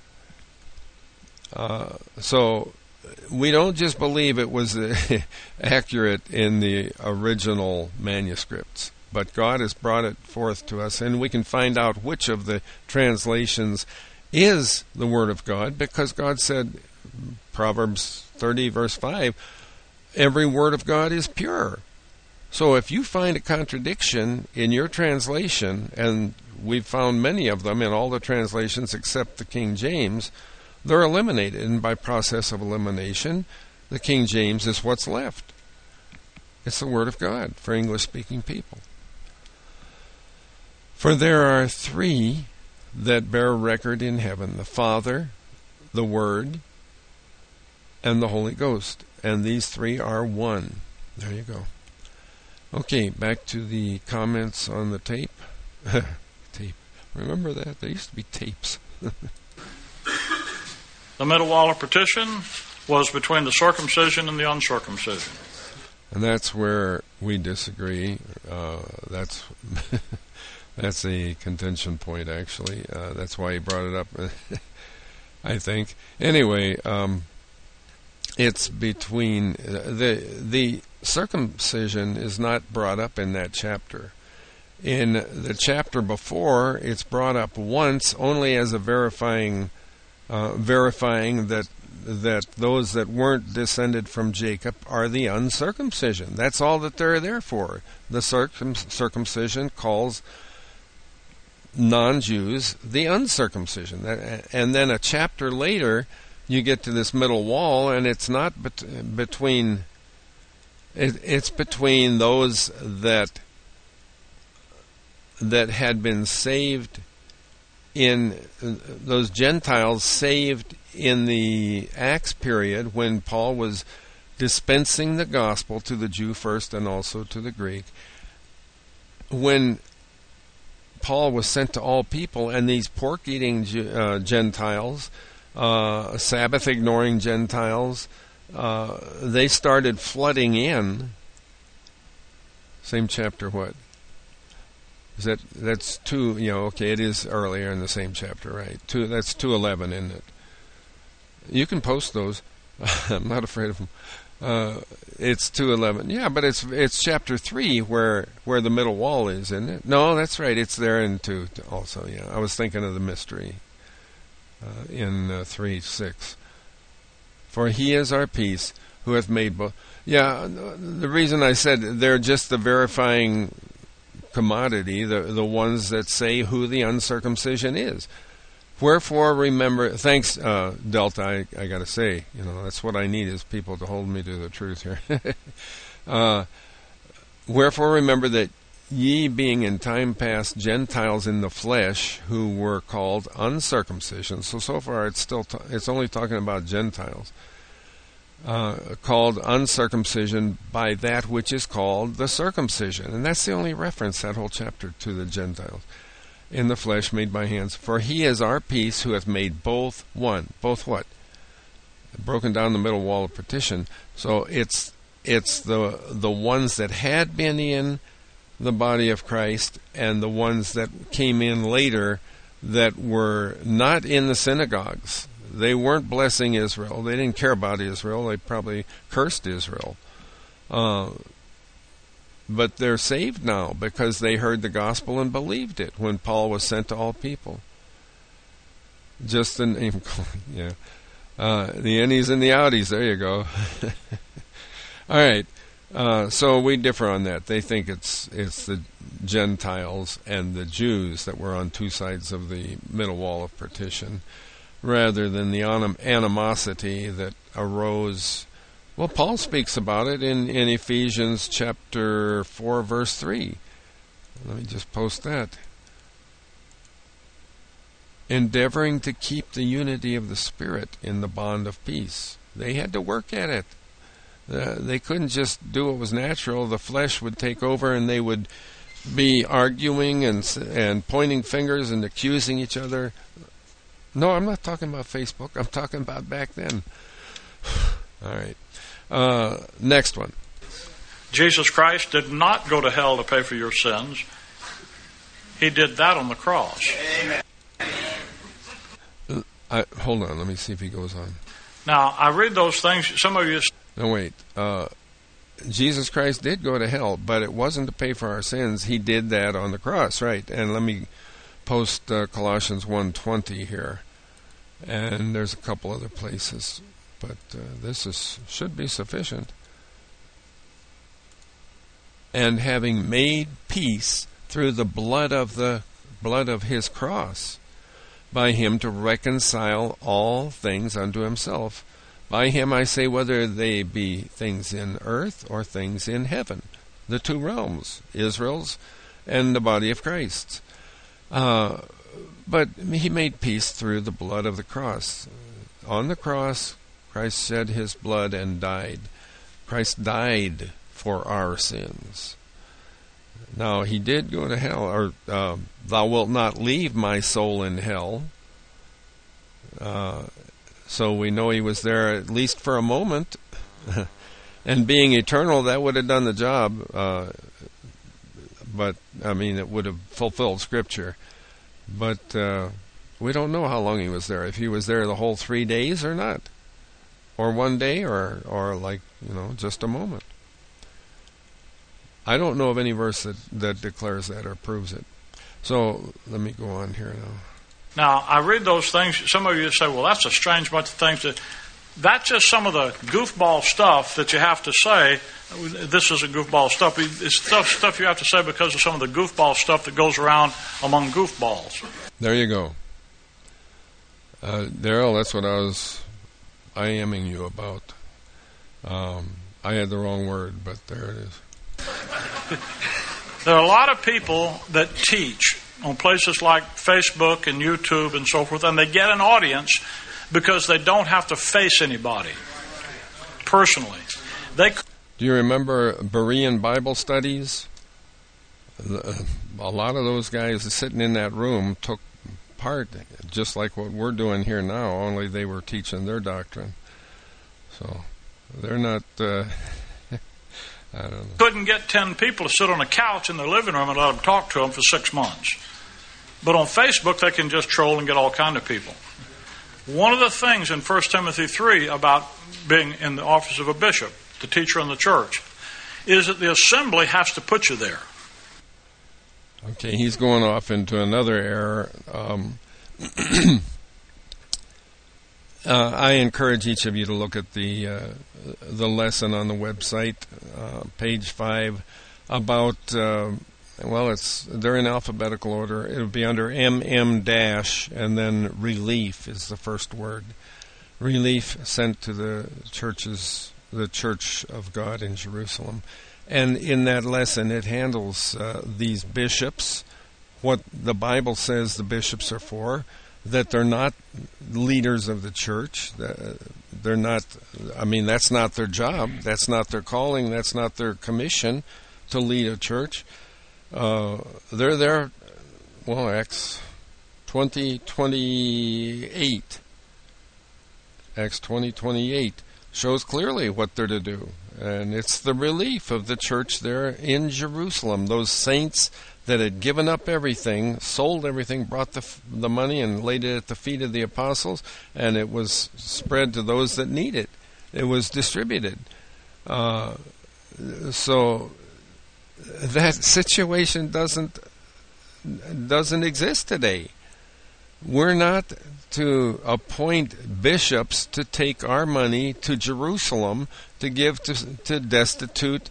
Uh, so we don't just believe it was uh, accurate in the original manuscripts, but God has brought it forth to us, and we can find out which of the translations is the Word of God, because God said, Proverbs thirty verse five, every word of God is pure. So if you find a contradiction in your translation, and we've found many of them in all the translations except the King James, they're eliminated, and by process of elimination, the King James is what's left. It's the Word of God for English-speaking people. For there are three that bear record in heaven, the Father, the Word, and the Holy Ghost. And these three are one. There you go. Okay, back to the comments on the tape. Tape. Remember that? There used to be tapes. The middle wall of partition was between the circumcision and the uncircumcision. And that's where we disagree. Uh, that's that's a contention point, actually. Uh, that's why he brought it up, I think. Anyway, um, it's between the the circumcision is not brought up in that chapter. In the chapter before, it's brought up once, only as a verifying, uh, verifying that that those that weren't descended from Jacob are the uncircumcision. That's all that they're there for. The circum- circumcision calls non-Jews the uncircumcision. And then a chapter later, you get to this middle wall, and it's not bet- between... It, it's between those that that had been saved in those Gentiles saved in the Acts period, when Paul was dispensing the gospel to the Jew first and also to the Greek. When Paul was sent to all people, and these pork-eating uh, Gentiles, uh, Sabbath-ignoring Gentiles, uh, they started flooding in. Same chapter, what? Is that that's two? You know, okay, it is earlier in the same chapter, right? Two. That's two eleven, isn't it? You can post those. I'm not afraid of them. Uh, it's two eleven. Yeah, but it's it's chapter three where where the middle wall is, isn't it? No, that's right. It's there in two also. Yeah, I was thinking of the mystery uh, in uh, three six. For he is our peace, who hath made both. Yeah, the reason I said they're just the verifying commodity, the the ones that say who the uncircumcision is. Wherefore remember, thanks uh, Delta, I, I got to say, you know, that's what I need is people to hold me to the truth here. uh, Wherefore remember that ye being in time past Gentiles in the flesh, who were called uncircumcision. So so far it's still ta- it's only talking about Gentiles. Uh, called uncircumcision by that which is called the circumcision. And that's the only reference, that whole chapter, to the Gentiles. In the flesh made by hands. For he is our peace, who hath made both one. Both what? Broken down the middle wall of partition. So it's it's the the ones that had been in the body of Christ and the ones that came in later that were not in the synagogues. They weren't blessing Israel. They didn't care about Israel. They probably cursed Israel. Uh, but they're saved now because they heard the gospel and believed it when Paul was sent to all people. Just the name, yeah. Uh, the innies and the outies, there you go. All right. Uh, so we differ on that. They think it's it's the Gentiles and the Jews that were on two sides of the middle wall of partition, rather than the anim- animosity that arose. Well, Paul speaks about it in, in Ephesians chapter four, verse three. Let me just post that. Endeavoring to keep the unity of the Spirit in the bond of peace. They had to work at it. Uh, they couldn't just do what was natural. The flesh would take over and they would be arguing and and pointing fingers and accusing each other. No, I'm not talking about Facebook. I'm talking about back then. All right. Uh, next one. Jesus Christ did not go to hell to pay for your sins. He did that on the cross. Amen. Uh, I, hold on. Let me see if he goes on. Now, I read those things. Some of you... No, wait. Uh, Jesus Christ did go to hell, but it wasn't to pay for our sins. He did that on the cross, right? And let me post uh, Colossians one twenty here. And there's a couple other places, but uh, this is should be sufficient. And having made peace through the blood of the blood of his cross, by him to reconcile all things unto himself. By him I say, whether they be things in earth or things in heaven, the two realms, Israel's and the body of Christ's. Uh, but he made peace through the blood of the cross. On the cross, Christ shed his blood and died. Christ died for our sins. Now, he did go to hell, or uh, thou wilt not leave my soul in hell. Uh, so we know he was there at least for a moment. And being eternal, that would have done the job. Uh, but, I mean, it would have fulfilled Scripture. But uh, we don't know how long he was there. If he was there the whole three days or not. Or one day, or, or like, you know, just a moment. I don't know of any verse that, that declares that or proves it. So let me go on here now. Now, I read those things. Some of you say, well, that's a strange bunch of things. That, that's just some of the goofball stuff that you have to say. This is a goofball stuff. It's stuff, stuff you have to say because of some of the goofball stuff that goes around among goofballs. There you go. Uh, Daryl, that's what I was I-aming you about. Um, I had the wrong word, but there it is. There are a lot of people that teach on places like Facebook and YouTube and so forth, and they get an audience because they don't have to face anybody personally. They. Do you remember Berean Bible studies? A lot of those guys sitting in that room took part, just like what we're doing here now, only they were teaching their doctrine. So, they're not. Uh, I don't know. Couldn't get ten people to sit on a couch in their living room and let them talk to them for six months. But on Facebook, they can just troll and get all kind of people. One of the things in First Timothy three about being in the office of a bishop, the teacher in the church, is that the assembly has to put you there. Okay, he's going off into another error. Um, uh, I encourage each of you to look at the uh, the lesson on the website, uh, page five, about. Uh, well, it's they're in alphabetical order. It'll be under M M dash, and then relief is the first word. Relief sent to the churches, the Church of God in Jerusalem. And in that lesson, it handles uh, these bishops, what the Bible says the bishops are for, that they're not leaders of the church. They're not, I mean, that's not their job. That's not their calling. That's not their commission to lead a church. Uh, they're there, well, Acts twenty twenty-eight. Acts twenty twenty-eight shows clearly what they're to do. And it's the relief of the church there in Jerusalem. Those saints that had given up everything, sold everything, brought the the money and laid it at the feet of the apostles, and it was spread to those that need it. It was distributed. Uh, so that situation doesn't doesn't exist today. We're not to appoint bishops to take our money to Jerusalem to give to, to destitute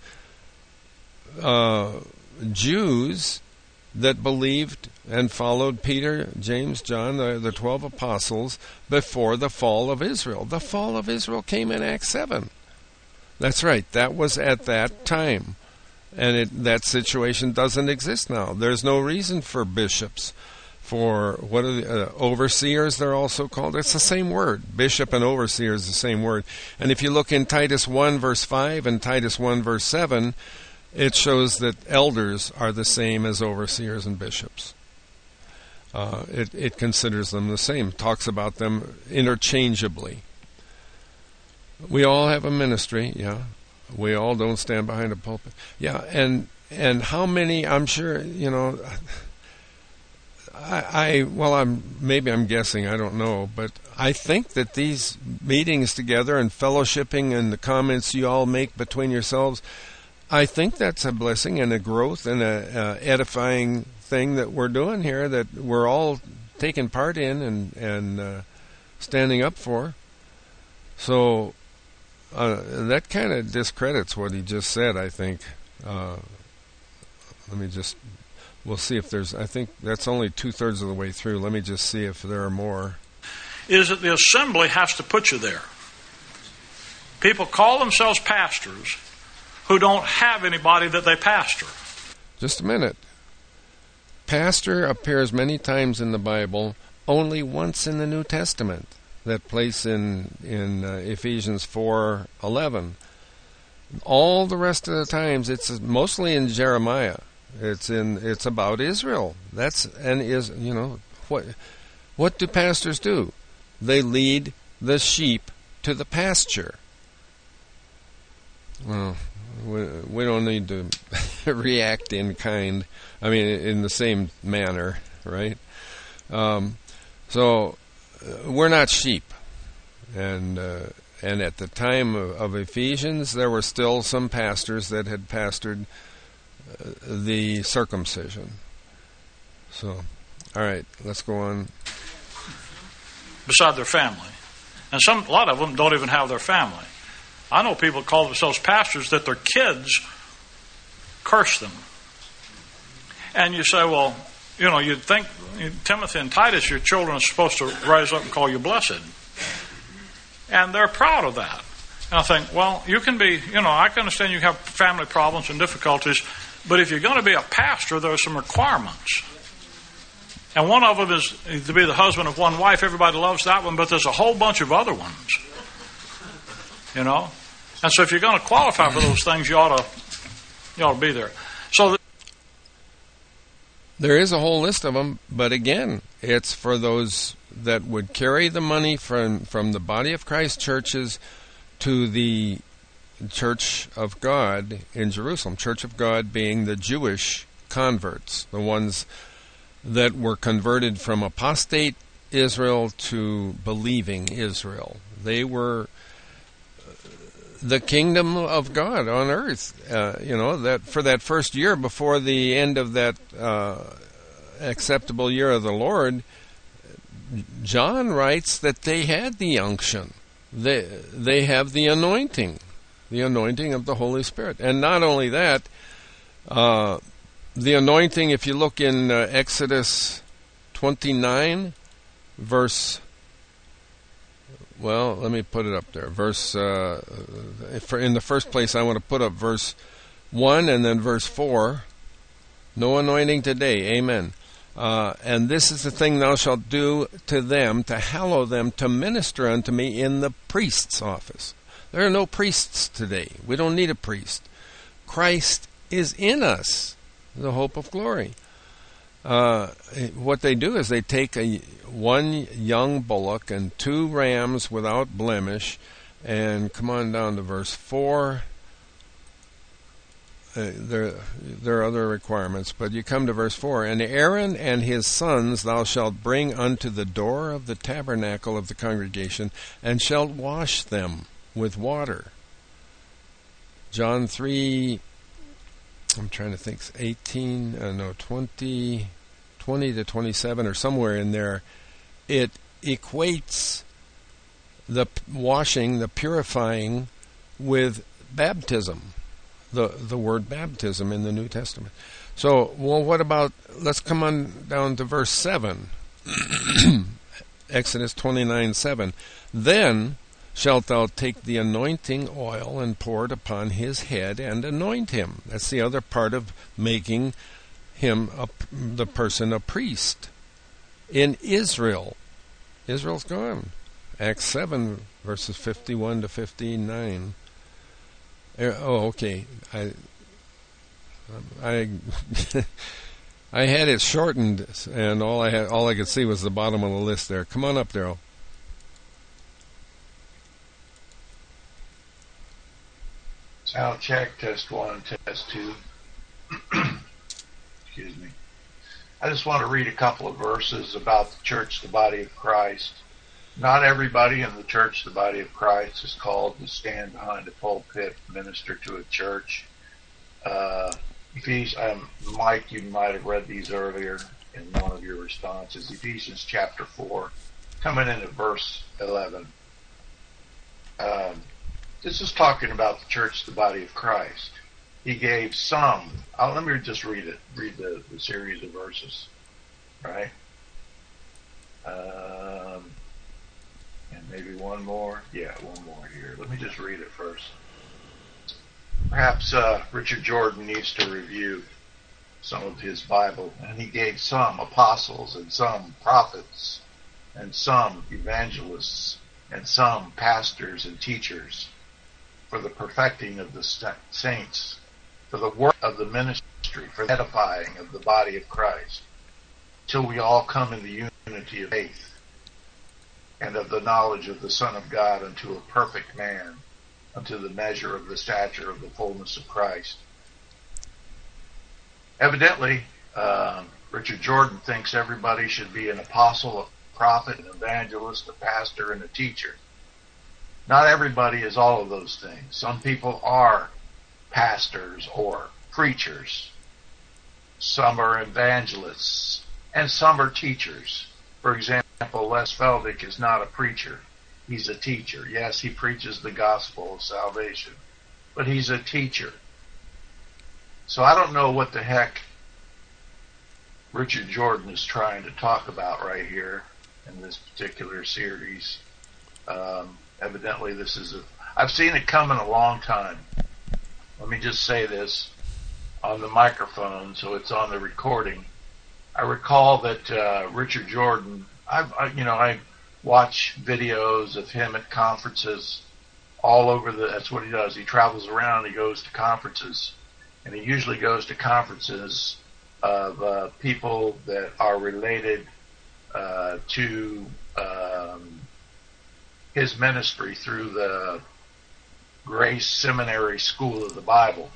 uh, Jews that believed and followed Peter, James, John, the, the twelve apostles, before the fall of Israel. The fall of Israel came in Acts seven. That's right. That was at that time. And it, that situation doesn't exist now. There's no reason for bishops. For what are the uh, overseers, they're also called. It's the same word. Bishop and overseer is the same word. And if you look in Titus one verse five and Titus one verse seven, it shows that elders are the same as overseers and bishops. Uh, it, it considers them the same, talks about them interchangeably. We all have a ministry, yeah. We all don't stand behind a pulpit. Yeah, and and how many, I'm sure, you know... I, I well, I'm maybe I'm guessing. I don't know, but I think that these meetings together and fellowshipping and the comments you all make between yourselves, I think that's a blessing and a growth and a uh, edifying thing that we're doing here. That we're all taking part in and and uh, standing up for. So uh, that kind of discredits what he just said. I think. Uh, let me just. We'll see if there's, I think that's only two-thirds of the way through. Let me just see if there are more. Is that the assembly has to put you there. People call themselves pastors who don't have anybody that they pastor. Just a minute. Pastor appears many times in the Bible, only once in the New Testament. That place in, in uh, Ephesians four eleven. All the rest of the times, it's mostly in Jeremiah. It's in. It's about Israel. That's and is you know what? What do pastors do? They lead the sheep to the pasture. Well, we, we don't need to react in kind. I mean, in the same manner, right? Um, so uh, we're not sheep, and uh, and at the time of, of Ephesians, there were still some pastors that had pastored the circumcision. So, all right, let's go on. Beside their family. And some, a lot of them don't even have their family. I know people call themselves pastors that their kids curse them. And you say, well, you know, you'd think, Timothy and Titus, your children are supposed to rise up and call you blessed. And they're proud of that. And I think, well, you can be, you know, I can understand you have family problems and difficulties, but if you're going to be a pastor, there are some requirements. And one of them is to be the husband of one wife. Everybody loves that one, but there's a whole bunch of other ones. You know? And so if you're going to qualify for those things, you ought to, you ought to be there. So th- there is a whole list of them, but again, it's for those that would carry the money from, from the body of Christ churches to the Church of God in Jerusalem. Church of God being the Jewish converts, the ones that were converted from apostate Israel to believing Israel. They were the kingdom of God on earth. Uh, you know, that for that first year before the end of that uh, acceptable year of the Lord, John writes that they had the unction. They, they have the anointing, the anointing of the Holy Spirit. And not only that, uh, the anointing, if you look in uh, Exodus twenty-nine, verse, well, let me put it up there. Verse, uh, for in the first place, I want to put up verse one and then verse four. No anointing today, amen. Uh, and this is the thing thou shalt do to them, to hallow them, to minister unto me in the priest's office. There are no priests today. We don't need a priest. Christ is in us, the hope of glory. Uh, what they do is they take a one young bullock and two rams without blemish, and come on down to verse four. Uh, there, there are other requirements, but you come to verse four. And Aaron and his sons thou shalt bring unto the door of the tabernacle of the congregation, and shalt wash them with water. John three, I'm trying to think, eighteen, uh, no, twenty, twenty to twenty-seven, or somewhere in there, it equates the washing, the purifying, with baptism. The the word baptism in the New Testament. So, well, what about, let's come on down to verse seven. Exodus twenty-nine, seven. Then shalt thou take the anointing oil and pour it upon his head and anoint him. That's the other part of making him, a, the person, a priest. In Israel, Israel's gone. Acts seven, verses fifty-one to fifty-nine. Oh, okay. I, I, I had it shortened, and all I had, all I could see was the bottom of the list there. Come on up, Daryl. Sound check, test one, test two. Excuse me. I just want to read a couple of verses about the church, the body of Christ. Not everybody in the church, the body of Christ, is called to stand behind a pulpit, minister to a church. Uh, Ephes- um, Mike, you might have read these earlier in one of your responses. Ephesians chapter four, coming into verse eleven. Um, this is talking about the church, the body of Christ. He gave some. I'll, let me just read it. Read the, the series of verses. Right? Um... And maybe one more. Yeah, one more here. Let me just read it first. Perhaps uh, Richard Jordan needs to review some of his Bible. And he gave some apostles, and some prophets, and some evangelists, and some pastors and teachers, for the perfecting of the saints, for the work of the ministry, for the edifying of the body of Christ, till we all come in the unity of faith, and of the knowledge of the Son of God, unto a perfect man, unto the measure of the stature of the fullness of Christ. Evidently, uh, Richard Jordan thinks everybody should be an apostle, a prophet, an evangelist, a pastor, and a teacher. Not everybody is all of those things. Some people are pastors or preachers. Some are evangelists, and some are teachers. For example, Les Feldick is not a preacher. He's a teacher. Yes, he preaches the gospel of salvation, but he's a teacher. So I don't know what the heck Richard Jordan is trying to talk about right here in this particular series. Um, evidently, this is a... I've seen it coming a long time. Let me just say this on the microphone so it's on the recording. I recall that uh, Richard Jordan, I've, I, you know, I watch videos of him at conferences all over the, that's what he does. He travels around, he goes to conferences, and he usually goes to conferences of uh, people that are related uh, to um, his ministry through the Grace Seminary School of the Bible.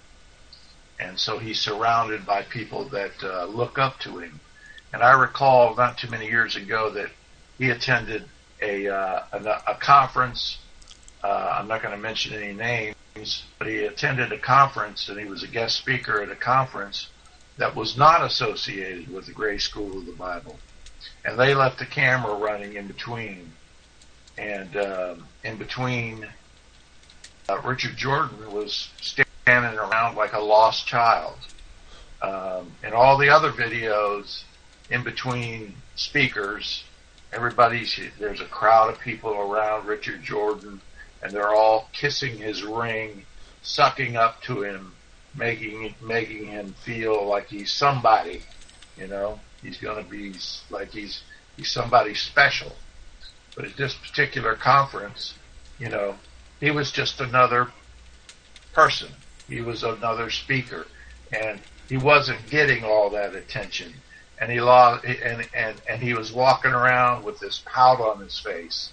And so he's surrounded by people that uh, look up to him. And I recall not too many years ago that he attended a uh, a, a conference. Uh, I'm not going to mention any names, but he attended a conference, and he was a guest speaker at a conference that was not associated with the Grace School of the Bible. And they left the camera running in between. And um, in between, uh, Richard Jordan was standing around like a lost child. Um, and all the other videos in between speakers, everybody's, there's a crowd of people around Richard Jordan, and they're all kissing his ring, sucking up to him, making making him feel like he's somebody, you know. He's going to be like he's he's somebody special. But at this particular conference, you know, he was just another person. He was another speaker, and he wasn't getting all that attention. And he lost, and and and he was walking around with this pout on his face.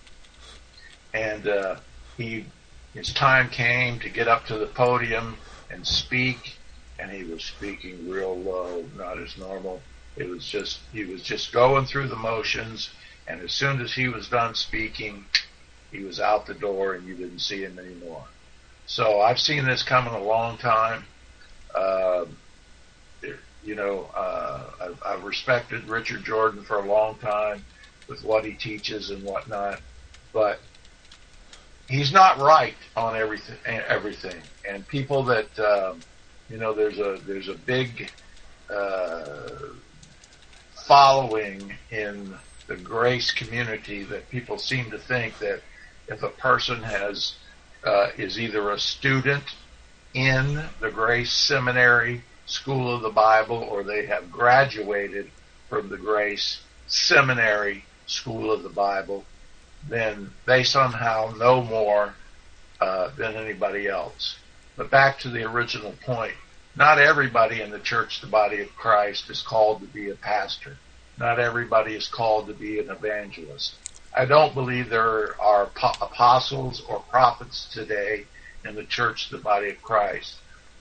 And uh, he, his time came to get up to the podium and speak, and he was speaking real low, not as normal. It was just, he was just going through the motions, and as soon as he was done speaking, he was out the door, and you didn't see him anymore. So I've seen this coming a long time. Uh, you know, uh, I've, I've respected Richard Jordan for a long time with what he teaches and whatnot, but he's not right on everything. Everything, and people that um, you know, there's a there's a big uh, following in the Grace community that people seem to think that if a person has uh, is either a student in the Grace Seminary School of the Bible, or they have graduated from the Grace Seminary School of the Bible, then they somehow know more uh, than anybody else. But back to the original point, not everybody in the church, the body of Christ, is called to be a pastor. Not everybody is called to be an evangelist. I don't believe there are apostles or prophets today in the church, the body of Christ.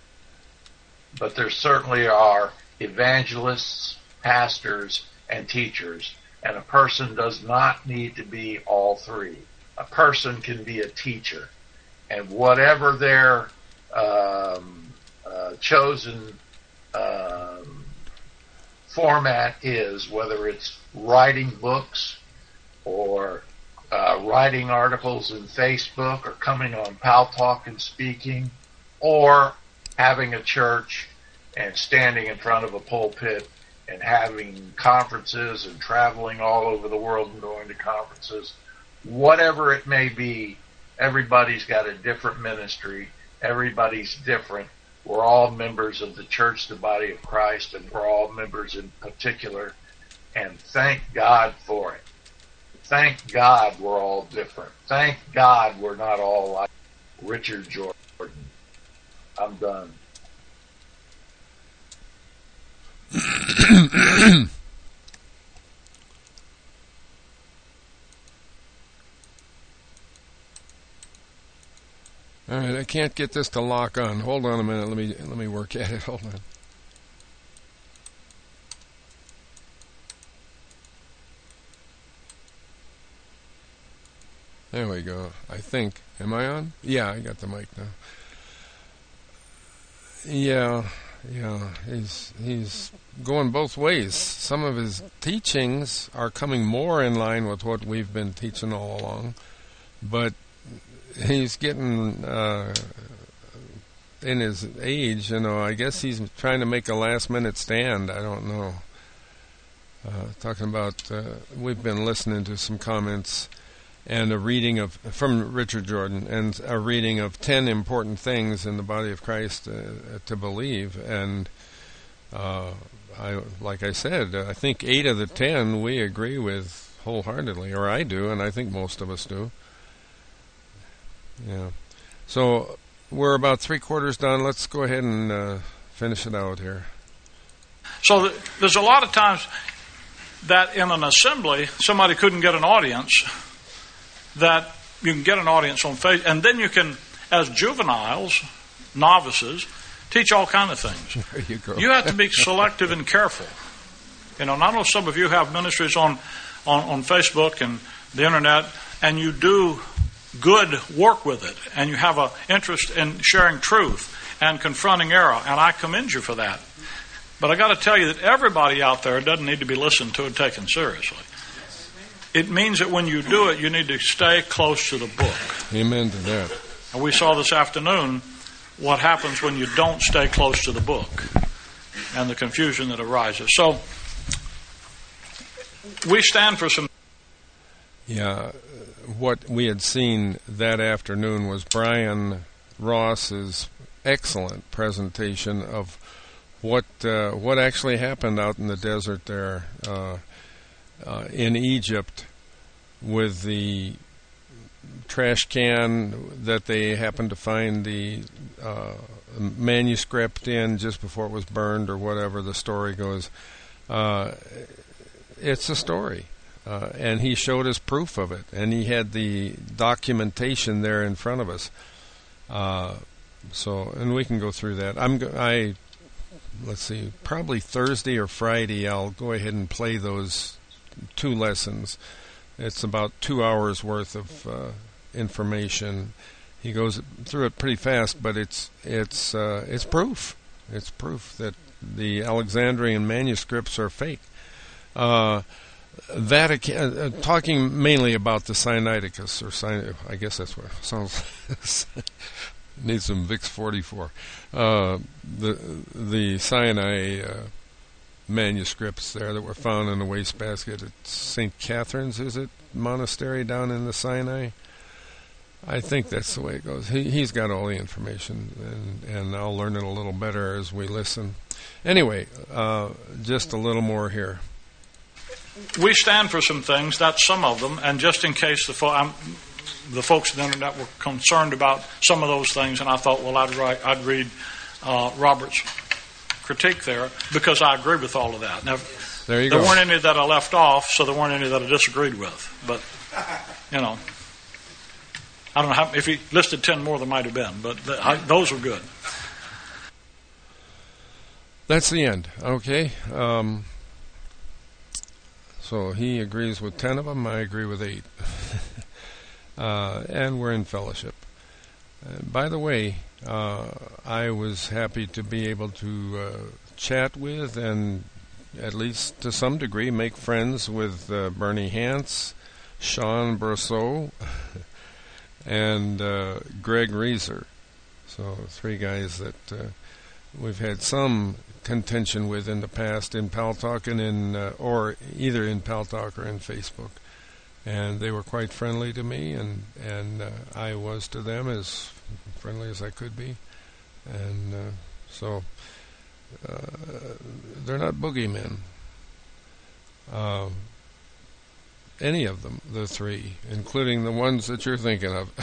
But there certainly are evangelists, pastors, and teachers. And a person does not need to be all three. A person can be a teacher. And whatever their um, uh, chosen um, format is, whether it's writing books or uh, writing articles in Facebook or coming on Pal Talk and speaking, or having a church and standing in front of a pulpit and having conferences and traveling all over the world and going to conferences, whatever it may be, everybody's got a different ministry. Everybody's different. We're all members of the church, the body of Christ, and we're all members in particular. And thank God for it. Thank God we're all different. Thank God we're not all like Richard Jordan. I'm done. All right, I can't get this to lock on. Hold on a minute. Let me let me work at it. Hold on. There we go. I think. Am I on? Yeah, I got the mic now. Yeah, yeah. He's he's going both ways. Some of his teachings are coming more in line with what we've been teaching all along, but he's getting uh, in his age. You know, I guess he's trying to make a last-minute stand. I don't know. Uh, talking about, uh, we've been listening to some comments and a reading of from Richard Jordan, and a reading of ten important things in the body of Christ uh, to believe. And uh, I, like I said, I think eight of the ten we agree with wholeheartedly, or I do, and I think most of us do. Yeah. So we're about three quarters done. Let's go ahead and uh, finish it out here. So th- there's a lot of times that in an assembly somebody couldn't get an audience, that you can get an audience on Facebook, and then you can, as juveniles, novices, teach all kinds of things. There you go. You have to be selective and careful. You know, and I know some of you have ministries on, on, on Facebook and the internet, and you do good work with it, and you have an interest in sharing truth and confronting error, and I commend you for that. But I got to tell you that everybody out there doesn't need to be listened to and taken seriously. It means that when you do it, you need to stay close to the book. Amen to that. And we saw this afternoon what happens when you don't stay close to the book and the confusion that arises. So we stand for some... Yeah, what we had seen that afternoon was Brian Ross's excellent presentation of what uh, what actually happened out in the desert there uh, uh, in Egypt with the trash can that they happened to find the uh, manuscript in just before it was burned, or whatever the story goes. Uh, it's a story. Uh, and he showed us proof of it, and he had the documentation there in front of us. Uh, so, and we can go through that. I'm, go- I, let's see, probably Thursday or Friday, I'll go ahead and play those two lessons. It's about two hours worth of uh, information. He goes through it pretty fast, but it's it's uh, it's proof. It's proof that the Alexandrian manuscripts are fake. Uh, Vatican, uh, talking mainly about the Sinaiticus, or Sin- I guess that's what it sounds. Need some Vicks forty-four. Uh, the the Sinai uh, manuscripts there that were found in the wastebasket at Saint Catherine's, is it, monastery down in the Sinai? I think that's the way it goes. He he's got all the information, and and I'll learn it a little better as we listen. Anyway, uh, just a little more here. We stand for some things, that's some of them, and just in case the, fo- I'm, the folks on the internet were concerned about some of those things, and I thought, well, I'd, write, I'd read uh, Robert's critique there, because I agree with all of that. Now, there you there go. weren't any that I left off, so there weren't any that I disagreed with. But, you know, I don't know how, if he listed ten more, there might have been, but the, I, those were good. That's the end. Okay. Um, So he agrees with ten of them, I agree with eight. uh, and we're in fellowship. Uh, by the way, uh, I was happy to be able to uh, chat with and, at least to some degree, make friends with uh, Bernie Hance, Sean Brousseau, and uh, Greg Reeser. So three guys that uh, we've had some contention with in the past in Paltalk and in uh, or either in Paltalk or in Facebook, and they were quite friendly to me, and and uh, I was to them as friendly as I could be, and uh, so uh, they're not boogeymen. Uh, any of them, the three, including the ones that you're thinking of.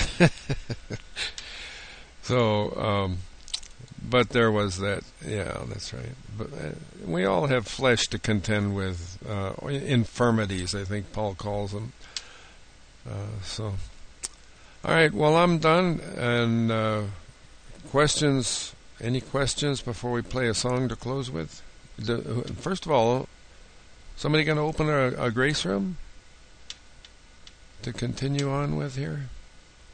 so. Um, But there was that, yeah, that's right. But uh, we all have flesh to contend with, uh, infirmities, I think Paul calls them. Uh, so, all right, well, I'm done. And uh, questions, any questions before we play a song to close with? The, first of all, somebody going to open a, a grace room to continue on with here?